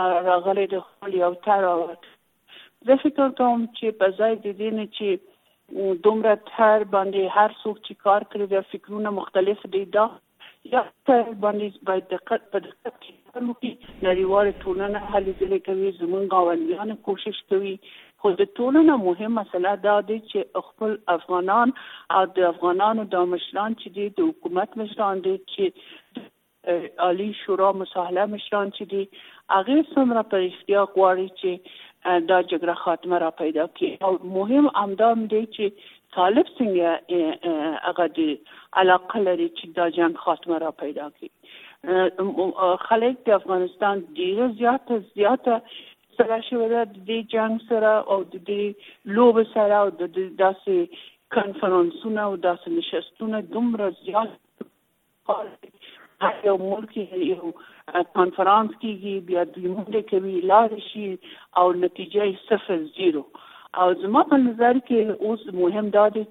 راغلی د خپل یو طرح. زه فکر کوم چې په ځای د دې نه چې دومره تر باندې هر څوک چې کار کوي د فکرونه مختلف دي دا یا تر باندې باید دقت کوي نړیوال ټولنه هلې ځلې کوي زمونږ غواړیان کوشش کوي خو د ټولنه مهم مسله دا دی چې خپل افغانان او د افغانانو د مشران چې دي د حکومت مشران دي چې عالی شورا مصالحه مشران چې دي هغه څومره په اختیار غواړي چې دا جګړه خاتمه را پیدا کړي او مهم امدام دی چې طالب څنګه هغه د علاقه لري چې دا جنگ خاتمه را پیدا کړي خلک د افغانستان ډیره زیاته سره شوی د دې جنگ سره او د دې لوب سره او د داسې کنفرانسونه او داسې نشستونه دومره زیات هر یو ملک یو کنفرانس کېږي بیا دوی مونږ کوي لاړ شي او نتیجه 0-0 او زما په نظر کې اوس مهم دا دی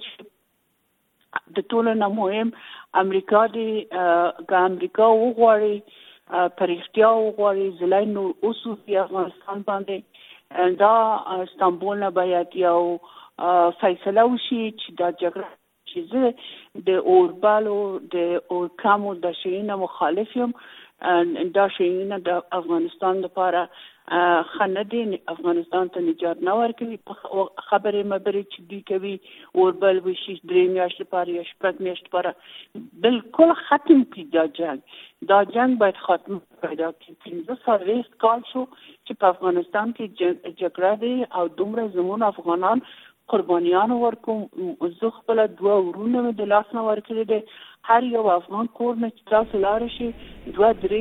چې د ټولنه مهم امریکا دی که امریکا وغواړي پر اختیا وغواړي ځلای نور اوسو په افغانستان باندې دا استانبول نه باید یو فیصله وشي چې دا جګړه چې زه د اوربالو د اورکامو د شیونه مخالف یم دا شیونه د افغانستان لپاره خندي افغانستان ته نجات نه ورکوي خبرې مبرې چې دی کوي اوربل وشي 3 میاشتې لپاره یا 6 میاشتې لپاره بالکل ختم کړي دا جنگ باید ختم پیدا کړي 15 کال شو چې په افغانستان کې جګړه دی او دومره زمون افغانان قربانیان ورکوم زه خپل 2 ورونه د لاس نه ورکړي دي هر یو افغان کور نه چې تاسو لاړ شي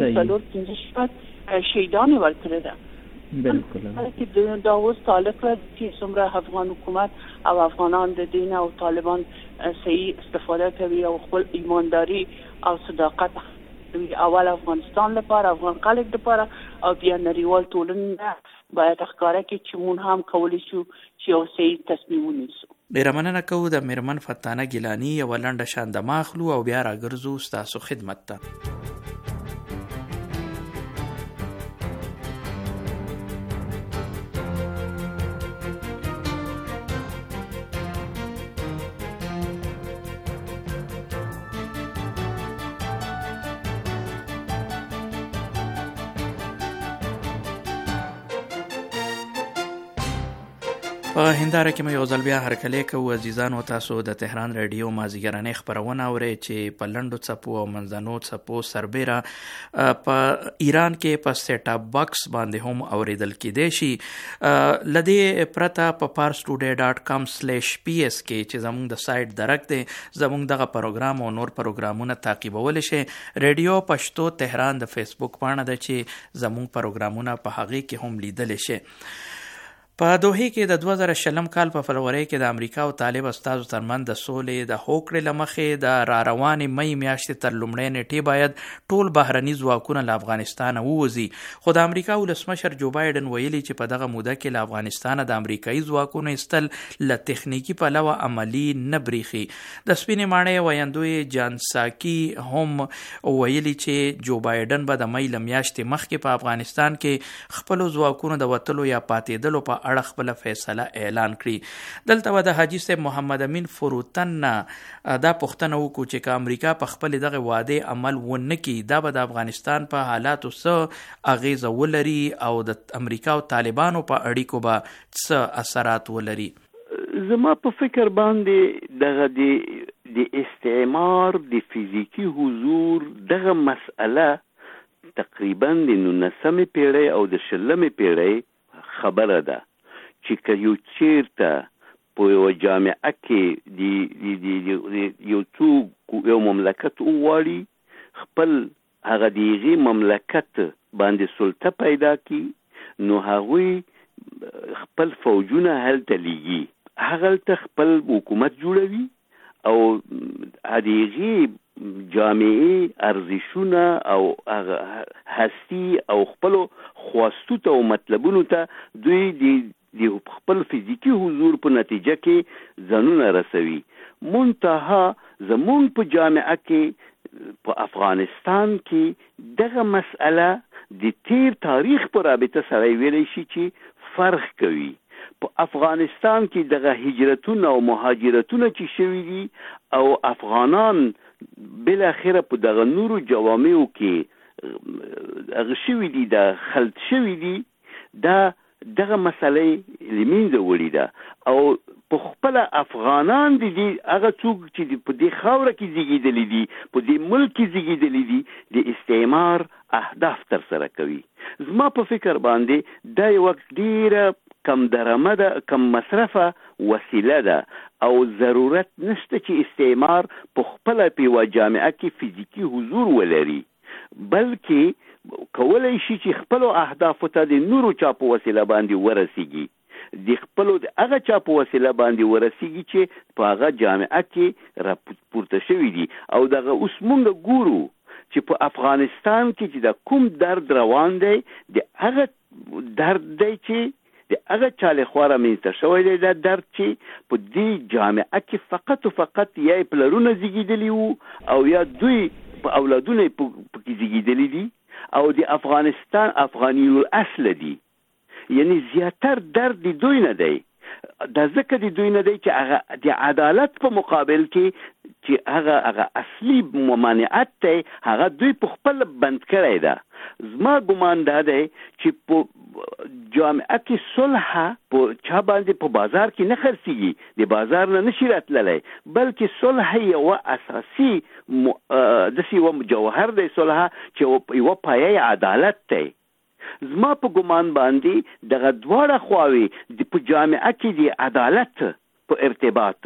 2-3-4-5 شهیدان ورکړي ده بالکل چې دا اوس تعلق لري چې څومره افغان حکومت او افغانان د دین او طالبان صحیح استفاده کوي او خپل ایمانداری او صداقت اول افغانستان لپاره افغان خلک لپاره او بیا نړیوال ټولنه باید ښکاره کړي چې مون هم کولی شو چې یو صحیح تصمیم ونیسو. ډیره مننه کوو د میرمن فتانه ګیلاني یوه لنډه شاندمه اخلو او بیا راګرځو ستاسو خدمت ته. په هنداره کې مې یو ځل بیا هرکلی کوو عزیزانو تاسو د تهران رادیو مازدیګرنۍ خپرونه اورئ چې په لنډو څپو او منځنو څپو سربیره په ایران کې په سیټ اپ باکس باندې هم اوریدل کیدای شي. له دې پرته په parstoday.com/ps کې چې زموږ د سایټ درک دی زموږ دغه پروګرام او نور پروګرامونه تعقیبولی شي. رادیو پښتو تهران د فیسبوک پاڼه ده چې زموږ پروګرامونه په هغې کې هم لیدلی شي. په دوحې کې د 2020 کال په فروری کې د امریکا او طالب استازو ترمنځ د سولې د هوکړې له مخې د راروانې مئی میاشتې تر لومړۍ نیټې باید ټول بهرني ځواکونه له افغانستانه ووځي، خو د امریکا ولسمشر جو بایډن ویلي چې په دغه موده کې له افغانستانه د امریکایي ځواکونو ایستل له تخنیکي پلوه عملي نه بریښي. د سپینې ماڼۍ ویندوی جان ساکي هم ویلي چې جو بایډن به د مئی له میاشتې مخکې په افغانستان کې خپلو ځواکونو د وتلو یا پاتېدلو په اړه خپل فیصله اعلان کړي. دلته به د حاجي صاحب محمد امین فروتن دا پوښتنه وکړو چې که امریکا په خپل دغه وعده عمل ونه کړي دا به د افغانستان په حالاتو څه اغیزه ولري او د امریکا او طالبانو په اړیکو به څه اثرات ولري. زما په فکر باندې دغه د استعمار د فزیکی حضور دغه مسئله تقریبا د 19مې پیړۍ او د 20مې پیړۍ خبره ده چې که یو چیرته په یو جامعه کې یو مملکت وغواړي خپل هغه د هغې مملکت باندې سلطه پیدا کړي نو هغوی خپل فوجونه هلته لیږي، هغلته خپل حکومت جوړوي او د هغې جامعي ارزشونه او هستی او خپلو خواستو ته او مطلبونو ته دوی د خپل فزیکی حضور په نتیجه کې ځانونه رسوي. منتها زمونږ په جامعه کې په افغانستان کې دغه مسئله د تیر تاریخ په رابطه سره ویلی شي چې فرق کوي. په افغانستان کې دغه هجرتونه او مهاجرتونه چې شوي دي او افغانان بل اخره په دغه نورو جوامعو کې هغه شوي دي د خلط شوي دي دا دغه مسلې لمینځه وړي ده او په خپل افغانان دي هغه څوک چې په دې خاوره کې زیږیدلي دي په دې ملک کې زیږیدلي دي د استعمار اهداف تر سره کوي. زما په فکر باندې دا یو ډیره کم درآمده کم مصرفه وسیله ده او ضرورت نشته چې استعمار په خپل په جامعه کې فزیکی حضور ولري، بلکې کولای شي چې خپل اهداف ته د نورو چا په وسیله باندې ورسیږي، د خپل د هغه چا په وسیله باندې ورسیږي چې په هغه جامعه کې راپورته شوی دي. او دغه اوس مونږ ګورو چې په افغانستان کې چې د کوم درد روان دی د هغه درد دی چې د هغه چا له خوا رامنځته شوی دی، دا درد چې په دې جامعه کې فقط او فقط یا پلرونه زیږیدلي وو او یا دوی په اولادونه پکې زیږیدلي دي او د افغانستان افغاني الاصل دي، یعنی زیاتر درد د دوی نه دی. دا ځکه د دوی نه دی چې هغه د عدالت په مقابل کې چې هغه اصلي ممانعت دی هغه دوی په خپل بند کړی ده. زما ګمان دا دی چې په جامعه کې صلح په چا باندې په بازار کې نه خرڅیږي، د بازار نه نشي راتللی، بلکې صلح یو اساسي داسې یو جوهر دی صلح چې یو پایه عدالت دی. زما په ګمان باندې دغه دواړه خواوې د په جامعه کې د عدالت په ارتباط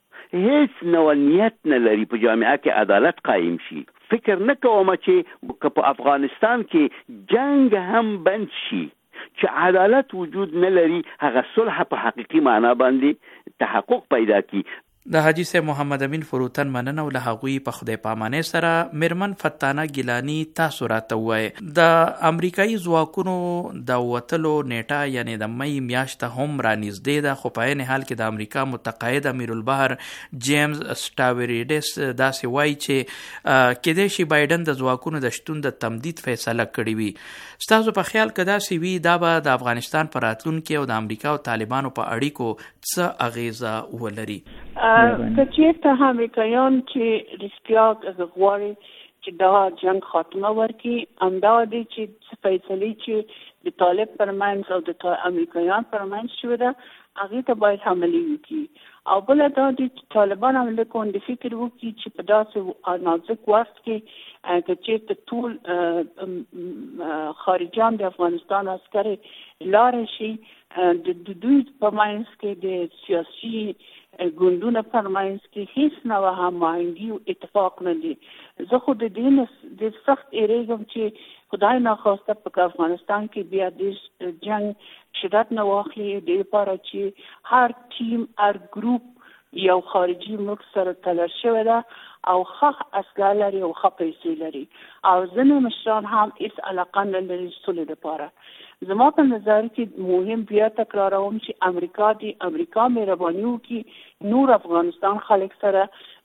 هیڅ نو نیت نه لري په جامعه کې عدالت قائم شي. فکر نه کوم چې په افغانستان کې جنگ هم بند شي چې عدالت وجود نه لري هغه صلح په حقيقي معنا باندې تحقق پیدا کی. د حاجی صاحب محمد امین فروتن مننه له هغوی په خدای پامانه سره مرمن فتانه ګیلانی تاسو راته وای د امریکایي ځواکونو د وټلو نیټه یعنی د مې میاشت هم را نږدې ده، خو په عین حال کې د امریکا متقاعد امیر البحر جیمز سټاوریډس داسې وای چې کېدای شي بایدن د ځواکونو د شتون د تمدید فیصله کړې وي. ستاسو په خیال کې داسې وي دا به د افغانستان پر راتلونکي او د امریکا او طالبانو په اړیکو څه اغیزه ولري؟ که چیرته امریکایان چې رښتیا غواړي چې دا جنگ خاتمه ورکړي، همدا دی چې فیصلې چې د طالب پر منځ او د امریکایان پر منځ شوې ده هغې ته باید حملې وکړي. او بله دا دی چې طالبان هم لکه د فکر وکړي چې په داسې نازک وخت کې که چیرته ټول خارجیان د افغانستان عسکر لاړ شي د دوی په منځ کې د سیاسي ګوندونه پر منځ کې هیڅ نوع هماهنګي او اتفاق نه دی. زه خو د دې د سخت اریږم چې خدای ناخواسته په افغانستان کې بیا د جنگ شدت نه واخلي، د لپاره چې هر ټیم هر ګروپ یو خارجي ملک سره تلل شوی ده او ښه اسلحه لري او ښه پیسې لري او ځینې مشران هم هیڅ علاقه نه لري صلح لپاره. زما په نظر کې مهم بیا تکراروم چې امریکا مهرباني وکړي نور افغانستان خلک سره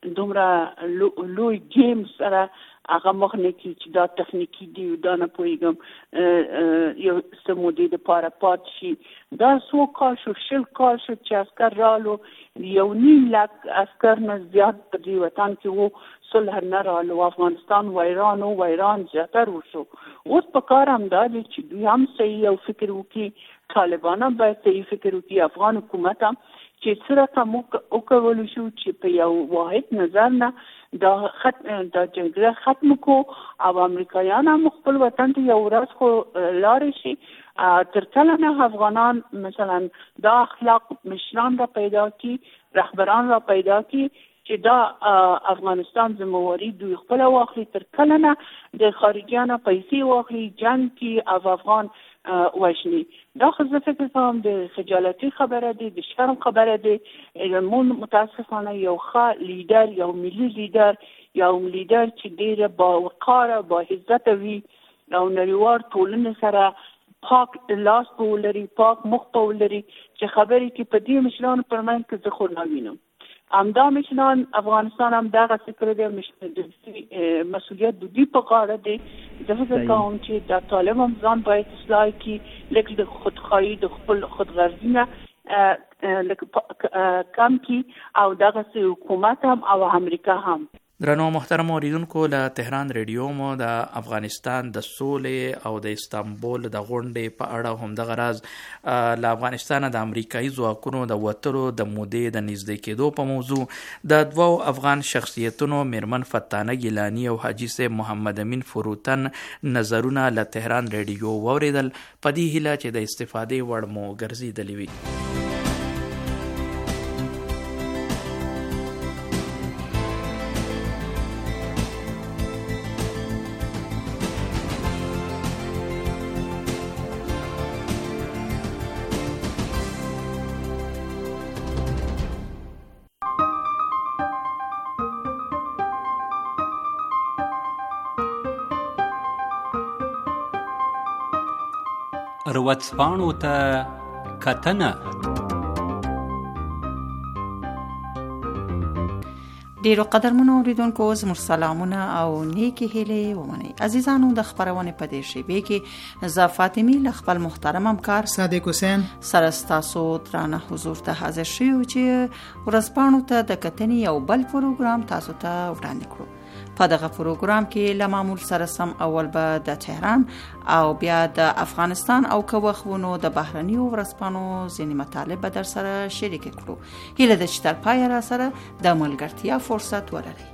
دومره لوی گیم سره هغه مخ نه کړي چې دا تخنیکی دی دا نه پوهېږم یو څه مودې دپاره پات شي. دا 100 کال شو 20 کال شو چې عسکر رالو، 1.5 لک عسکر نه زیات په دې وطن کې وو، صلح نه رالو، افغانستان ویران زیاتر وشو. اوس په کار هم دا دی چې دوی هم صحیح او فکر وکړي، طالبان هم باید صحیح فکر وکړي، افغان حکومت هم چې څه رقم وکولو شو چې په یو واحد نظر نه دا جګړه ختم کو او امریکایان هم خپل وطن ته یو ورځ خو لاړ شي. تر کله نه افغانان مثلا دا اخلاق مشران را پیدا کی، رهبران را پیدا کی چې دا افغانستان ذمہواری دوی خپل واخلي، تر کله نه د خارجیانو پیسې واخلي جنگ کی او افغان وشني. دا خو زه فکر کوم د خجالتي خبره دی، د شرم خبره دی. مون متاسفانه یو ښه لیډر، یو ملي لیډر، یو لیډر چې ډیره با وقاره با عزت وي او نړیوال ټولنې سره پاک لاس په ولري، پاک مخ په ولري چې خبرې کې په دې مشرانو پر منځ کې زه خو نه وینم. همدا مشران افغانستان هم دغه فکر دی، مسؤلیت د دوی په غاړه دی. زه فکر کوم چې د طالب هم ځان باید اصلاح کړي، لکه د خودخواهي د خپل خودغرضي نه کم کی او دغه حکومت هم او امریکا هم. درنو محترم اوریدونکو، له تهران ریډیو مو د افغانستان د سولې او د استانبول د غونډې په اړه همدغه راز له افغانستان د امریکایي ځواکونو د وتلو د مودې د نږدې کېدو په موضوع د دوو افغان شخصیتونو میرمن فتانه ګیلاني او حاجي صاحب محمد امین فروتن نظرونه له تهران ریډیو واوریدل. په دې هیله چې د استفادې وړ مو ګرځېدلې وي. ورځپاڼو ته کتنه. ډیرو قدرمنو اوریدونکو زموږ سلامونه او نیکی هیلې ومنئ. عزیزانو، د خبرونې په دې شیبې کې زه فاطمی له خپل محترم همکار صادق حسین سره ستاسو درانه حضور ته حاضر شوو چې ورځپاڼو ته د کتنې یو بل پروګرام تاسو ته وړاندې کړو. په دغه پروګرام کې له معمول سره سم اول به د تهران او بیا د افغانستان او که وخونو د بهرنیو ورځپاڼو ځینې مطالب به در سره شریک کړو. هیله ده چې تر پایه را سره د ملګرتیا فرصت ولرئ.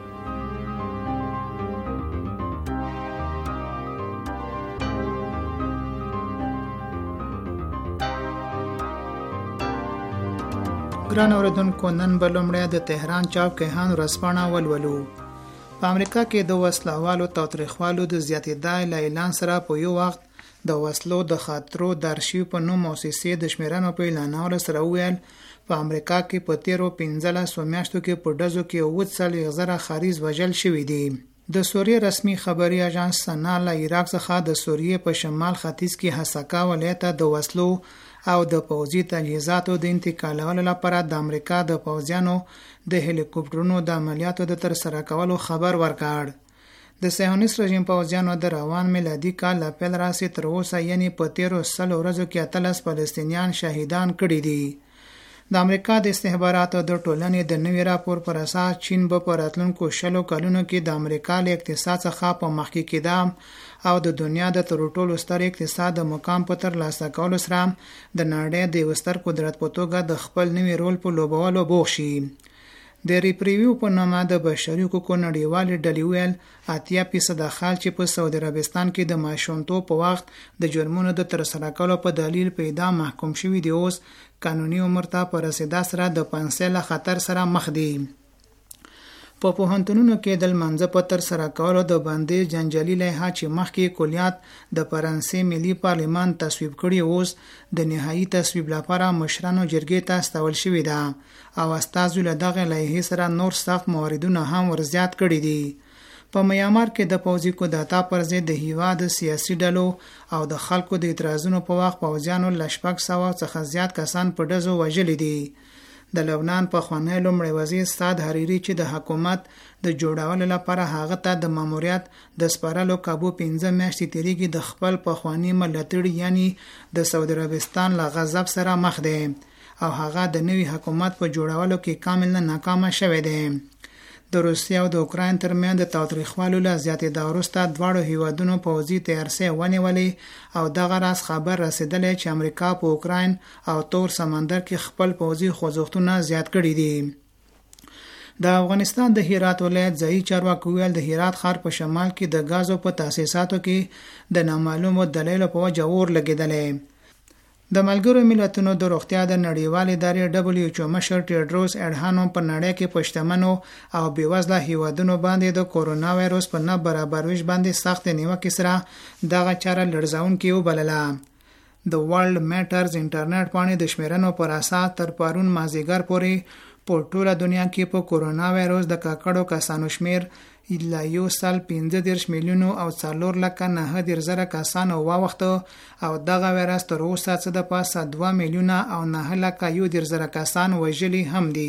ګران اوریدونکو، نن به لومړی د تهران چاپکیهان ورځپاڼه ولولو. په امریکا کې د وسلوالو تاوتریخوالو د زیاتېدا له اعلان سره په یو وخت د وسلو د خاطرو د ارشیو په نوم مؤسسې د شمیرنو په اعلانولو سره وویل په امریکا کې په تیرو 15 میاشتو کې په ډزو کې 40,000 خارج وژل شوي دي. د سوریې رسمي خبري اژانس سنا له عراق څخه د سوریې په شمال ختیځ کې حساکا ولایت د وسلو او د پوځي تجهیزاتو د انتقالولو لپاره د امریکا د پوځیانو د هلیکوپټرونو د عملیاتو د ترسره کولو خبر ورکړ. د صهیونیست رژیم پوځیانو د روان میلادي کال له پیل راځي تر اوسه یعنی په 13 ورځو کې 13 فلسطینیان شهیدان کړي دي. د امریکا د استخباراتو د ټولنې د نوي راپور پر اساس چین به په راتلونکو 10 کلونو کې د امریکا له اقتصاد څخه په مخ کې کېده او د دنیا د تر ټولو ستر اقتصاد د مقام په ترلاسه کولو سره د نړۍ د یو ستر قدرت په توګه د خپل نوي رول په لوبولو بوخ شي. د ریپریویو په نامه د بشري حقوقو نړیوالې ډلې ویل 80% خلک چې په سعودي عربستان کې د ماشومتوب په وخت د جرمونو د ترسره کولو په دلیل په اعدام محکوم شوي دي اوس قانوني عمر ته په رسیدا سره د پنسل خطر سره مخ دي. په پوهنتونونو کې د لمانځه په ترسره کولو د باندې جنجالي لایحه چې مخکې کلیات د فرانسې ملي پارلمان تصویب کړي اوس د نهایي تصویب لپاره مشرانو جرګې ته استول شوې ده او استازو له دغه لایحې سره نور سخت مواردونه هم ورزیات کړي دي. په میامار کې د پوځي کودتا پر ضد د هیواد سیاسي ډلو او د خلکو د اعتراضونو په وخت پوځیانو له 600 څخه زیات کسان په ډزو وژلي دي. د لبنان پخوانی لومړی وزیر سعد حریری چې د حکومت د جوړولو لپاره هغه ته د ماموریت د سپارلو کابو 15 میاشتې تیریږي د خپل پخوانی ملاتړي یعنی د سعودي عربستان له غضب سره مخ دی او هغه د نوي حکومت په جوړولو کې کاملا ناکام شوی دی. د روسیې او د اوکراین ترمنځ د تاوتریخوالو له زیاتېدا وروسته دواړو هیوادونو پوځي تیارسۍ ونیولې او دغه راز خبر رسېدلی چې امریکا په اوکراین او تور سمندر کې خپل پوځي خوځښتونه زیات کړي دي. د افغانستان د هرات ولایت ځایي چارواکو ویل د هرات ښار په شمال کې د غازو په تاسیساتو کې د نامعلومو دلایلو په وجه اور لګېدلی. د ملګرو ملتونو د روغتیا د نړیوالې ادارې WHO مشر ټیډروس اډهانوم په نړۍ کې په شتمنو او بېوزله هیوادونو باندې د کورونا وایرس په نه برابر ویش باندې سخت نیوکې سره دغه چاره لړزونکې وبلله. د ورلد میټرز انټرنیټ باندې د شمیرنو پر اساس تر پرون مازیګر پورې په ټوله دنیا کې په کورونا وایرس د ککړو کسانو شمیر لا 1.15 میلیونو او 4,9,000 کسانو واوښته او دغه وایرس تر اوسه څه د پاسه 2 میلیونه او 9,100 کسان وژلي هم دي.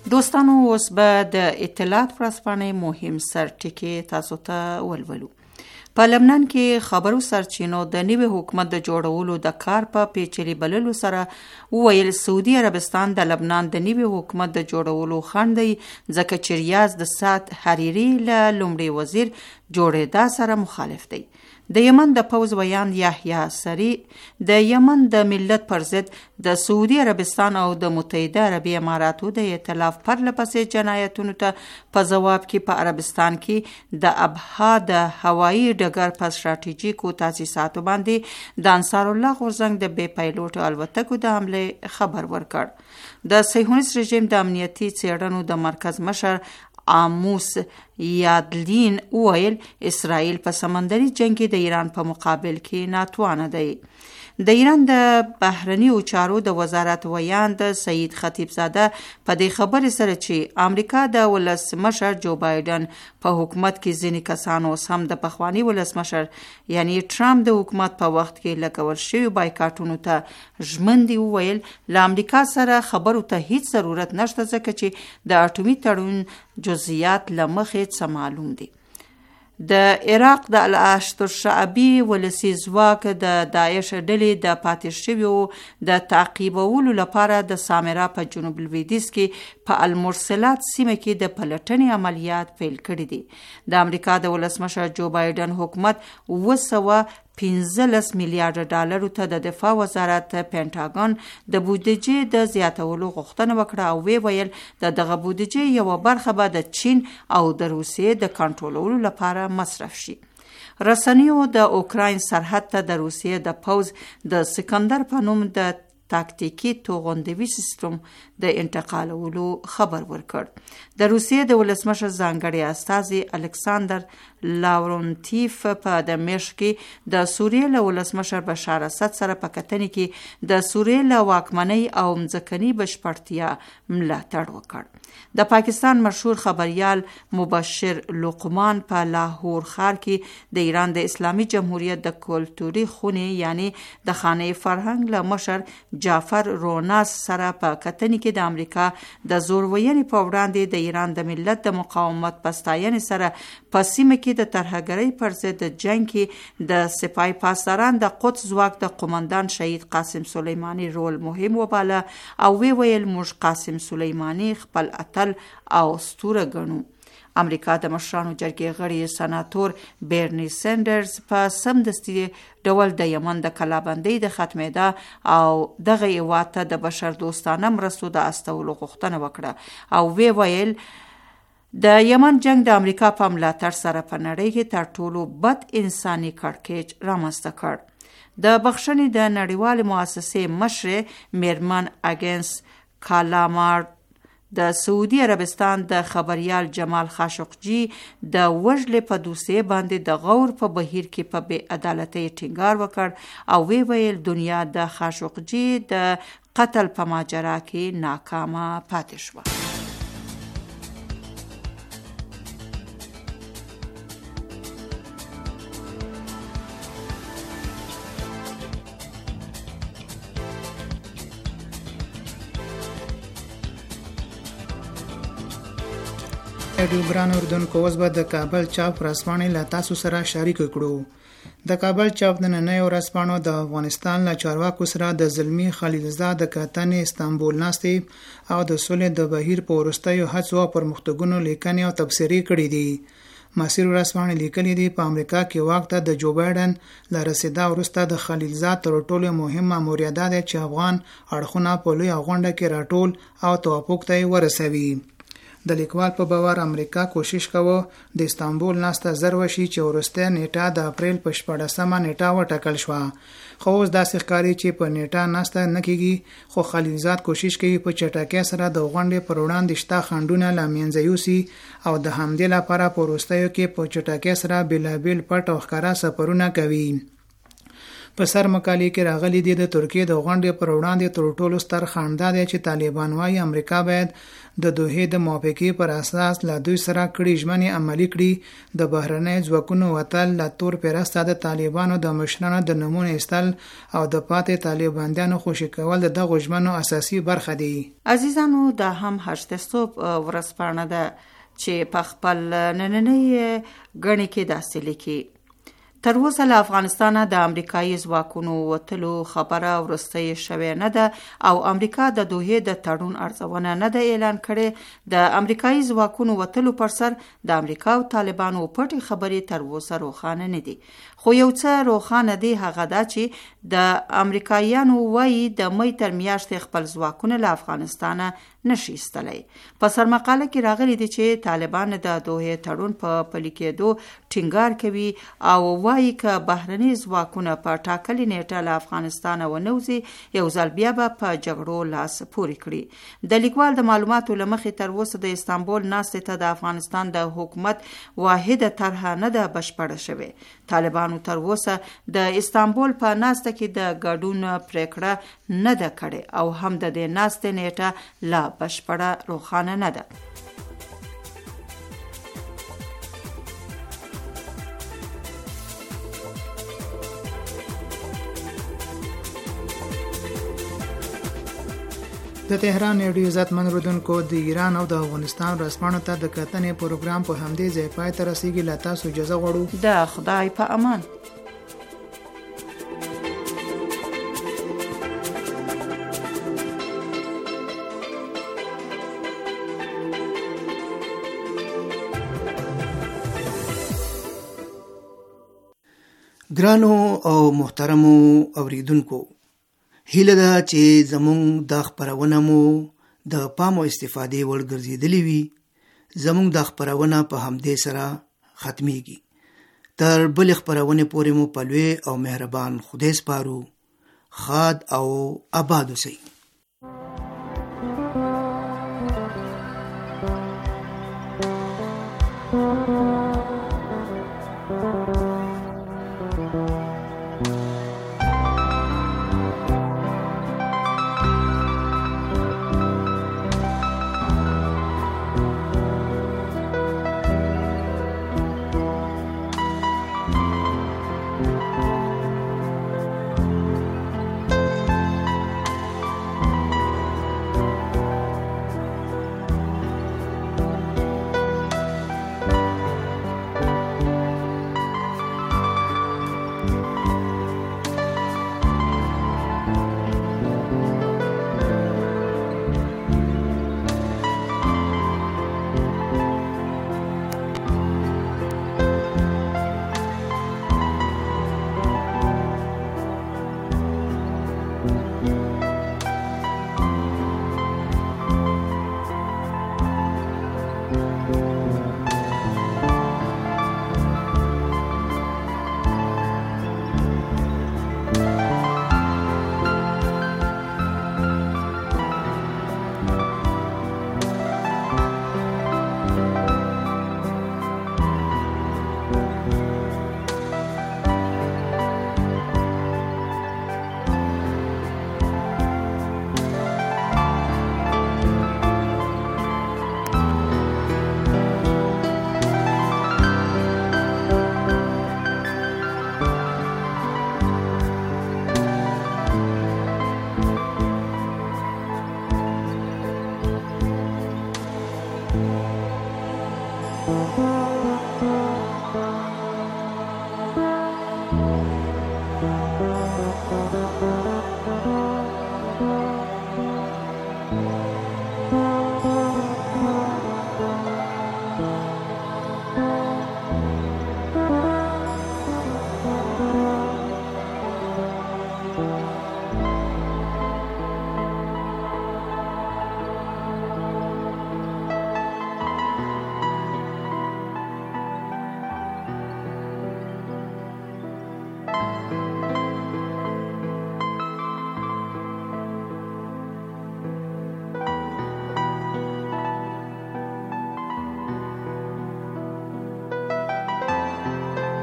دوستانو اوس به د اطلاعات ورځپاڼې مهم سرټکي تاسو ته ولولو. په لبنان کې خبرو سرچینو د نوي حکومت د جوړولو د کار په پیچلي بللو سره وویل سعودي عربستان د لبنان د نوي حکومت د جوړولو خنډ دی ځکه چې ریاض د سعد حریري له لومړي وزیر جوړېدا سره مخالف دی. د یمن د پوز ویان یحیی سری د یمن د ملت پر ضد د سعودي عربستان او د متحده عربي اماراتو د ائتلاف پرلپسې جنایتونو ته په جواب کې په عربستان کې د ابها د هوایي ډګر په ستراتیژیکو تاسیساتو باندې د انصار الله غورځنګ د بې پایلوټ الوتکو د حمله خبر ورکړ. د صهیونیست رژیم د امنیتي څېړنو د مرکز مشر آموس یادلین وویل اسرائیل په سمندري جنگ کې د ایران په مقابل کې ناتوانه دی. د ایران د بهرنیو چارو د وزارت ویان د سعید خطیبزاده په دې خبرې سره چې امریکا د ولسمشر جو بایدن په حکومت کې ځینې کسان اوس هم د پخوانی ولسمشر یعنی ټرمپ د حکومت په وخت کې لګول شوي بایکاټونو ته ژمن دي. وویل له امریکا سره خبرو ته هیڅ ضرورت نشته ځکه چې د اټومي تړون جزئیات له مخې څه معلوم دي. د عراق د الاشترشعبي ولسي ځواک د داعش ډلې د پاتې شویو د تعقیبولو لپاره د سامرا په جنوب لویدیځ کې په المرسلات سیمه کې د پلټنې عملیات پیل کړي دي. د امریکا د ولسمشر جو بایدن حکومت 215 میلیارډ ډالرو ته د دفاع وزارت پینټاګون د بودیجې د زیاتولو غوښتنه وکړه او وی ویل د دغه بودیجې یو برخه به د چین او د روسیې د کنټرولولو لپاره مصرف شي. رسنیو د اوکراین سرحد ته د روسیې د پوز د سکندر په نوم د تاکتیکی توغندوي سیستم د انتقالولو خبر ورکړ. د روسیې د ولسمشر ځانګړي استازي الکساندر لاورنټیف په دمشق کې د سوریې له ولسمشر بشار اسد سره په کتنې کې د سوریې له واکمنۍ او مځکني بشپړتیا ملاتړ وکړ. د پاکستان مشهور خبريال مبشر لقمان په لاهور ښار کې د ایران د اسلامي جمهوریت د کلتوري خونې یعنی د خانه فرهنګ له مشر جعفر روناس سره په کتنې کې د امریکا د زورورۍ په وړاندې د ایران د ملت د مقاومت پستاینې سره په سیمه کې د ترهګرۍ پر ضد د جنگ کې د سپای پاسداران د قدس ځواک د قومندان شهید قاسم سلیمانی رول مهم وباله او وی ویل موږ قاسم سلیمانی خپل اتل او ستوره ګڼو. امریکا د مشرانو جرګې غړي سناتور بیرنی سندرز په سمدستي ډول د یمن د کلابندۍ د ختمېدا او دغه هیواد ته د بشر دوستانه مرستو د استولو غوښتنه وکړه او وی ویل د یمن جنگ د امریکا په ملاتړ سره په نړۍ کې تر ټولو بد انساني کړکېچ رامنځته کړ. د بخښنې د نړیوالې مؤسسې مشر میرمن اګینس کالامار د سعودي عربستان د خبريال جمال خاشقجي د وژلې په دوسیې باندې د غور په بهیر کې په بې عدالتۍ ټینګار وکړ او وی ویل دنیا د خاشقجي د قتل په ماجرا کې ناکامه پاتې شوه. ډیو ګران اردوونکو اوس به د کابل چاپ ورځپاڼې له تاسو سره شریک کړو. د کابل چاپ د نننۍ ورځپاڼو د افغانستان له چارواکو سره د زلمی خلیلزاد د کتنې استانبول ناستې او د سولې د بهیر په وروستیو هڅو او پرمختګونو لیکنې او تبصرې کړې دي. مصیر ورځپاڼې لیکلي دي په امریکا کې واک ته د جو بایدن له رسیدا وروسته د خلیلزاد تر ټولو مهم ماموریت دی چې افغان اړخونه په لوی غونډه کې راټول او توافق ته ورسوي. د لیکوال په باور امریکا کوشش کوي د استانبول ناسته زر وشي چې ورسته نیټه د اپریل په 14مه نیټه وټاکل شو. خو اوس داسې ښکاري چې په نیټه ناسته نه کیږي خو خلیلزاد کوشش کوي په چټکۍ سره د غونډې پر وړاندې شته خنډونه له منځه یوسي او د همدې لپاره په وروستیو کې په چټکۍ سره بېلابېل پټ او ښکارا سفرونه کوي. په سر مقالې کې راغلي دي د ترکیې د غونډې پر وړاندې تر ټولو ستر خنډ دا دی چې طالبان وايي امریکا باید د دوحې د موافقې پر اساس له دوی سره کړي ژمنې عملي کړي، د بهرنۍ ځواکونو وتل، له تور پیرسته د طالبانو د مشرانو د نمونه ایستل او د پاتې طالباندیانو خوشي کول د دغو ژمنو اساسي برخه دي. عزیزانو دا هم هشتستوب ورځپاڼه ده چې په خپل نننۍ ګڼې کې داسې لیکي: تر اوسه له افغانستانه د امریکایي ځواکونو وتلو خبره وروستۍ شوې نه ده او امریکا د دوحې د تړون ارزونه نه ده اعلان کړې. د امریکایي ځواکونو وتلو پر سر د امریکا او طالبانو پټې خبرې تر اوسه روښانه نه دي، خو یو څه روښانه دی، هغه دا چې د امریکایانو وایي د مې تر میاشتې خپل ځواکونه له افغانستانه نشي ایستلی. په سرمقاله کې راغلي دي چې طالبان د دوحې تړون په پلي کېدو ټینګار کوي او وایي که بهرني ځواکونه په ټاکلې نیټه له افغانستانه ونوځي یو ځل بیا به په جګړو لاس پورې کړي. د لیکوال د معلوماتو له مخې تر اوسه د استانبول ناستې ته د افغانستان د حکومت واحده طرحه نه ده بشپړه شوې. طالبانو تر اوسه د استانبول په ناسته کې د ګډون پریکړه نه ده کړې او هم د دې ناستې نیټه لا بشپړه روښانه نه ده. د تهران ریډیو عزتمن اوریدونکو، د ایران او د افغانستان ورځپاڼو ته د کتنې پروګرام په همدې ځای پای ته رسیږي. له تاسو اجازه غواړو. د خدای په امان. ګرانو او محترمو اوریدونکو، هیله ده چې زمونږ د خپرونه مو د پام او استفادې وړ ګرځېدلې وي. زمونږ د خپرونه په همدې سره ختميږي. تر بل خپرونه پورې مو په لوی او مهربان خدای سپارو. خاد او آباد اوسئ.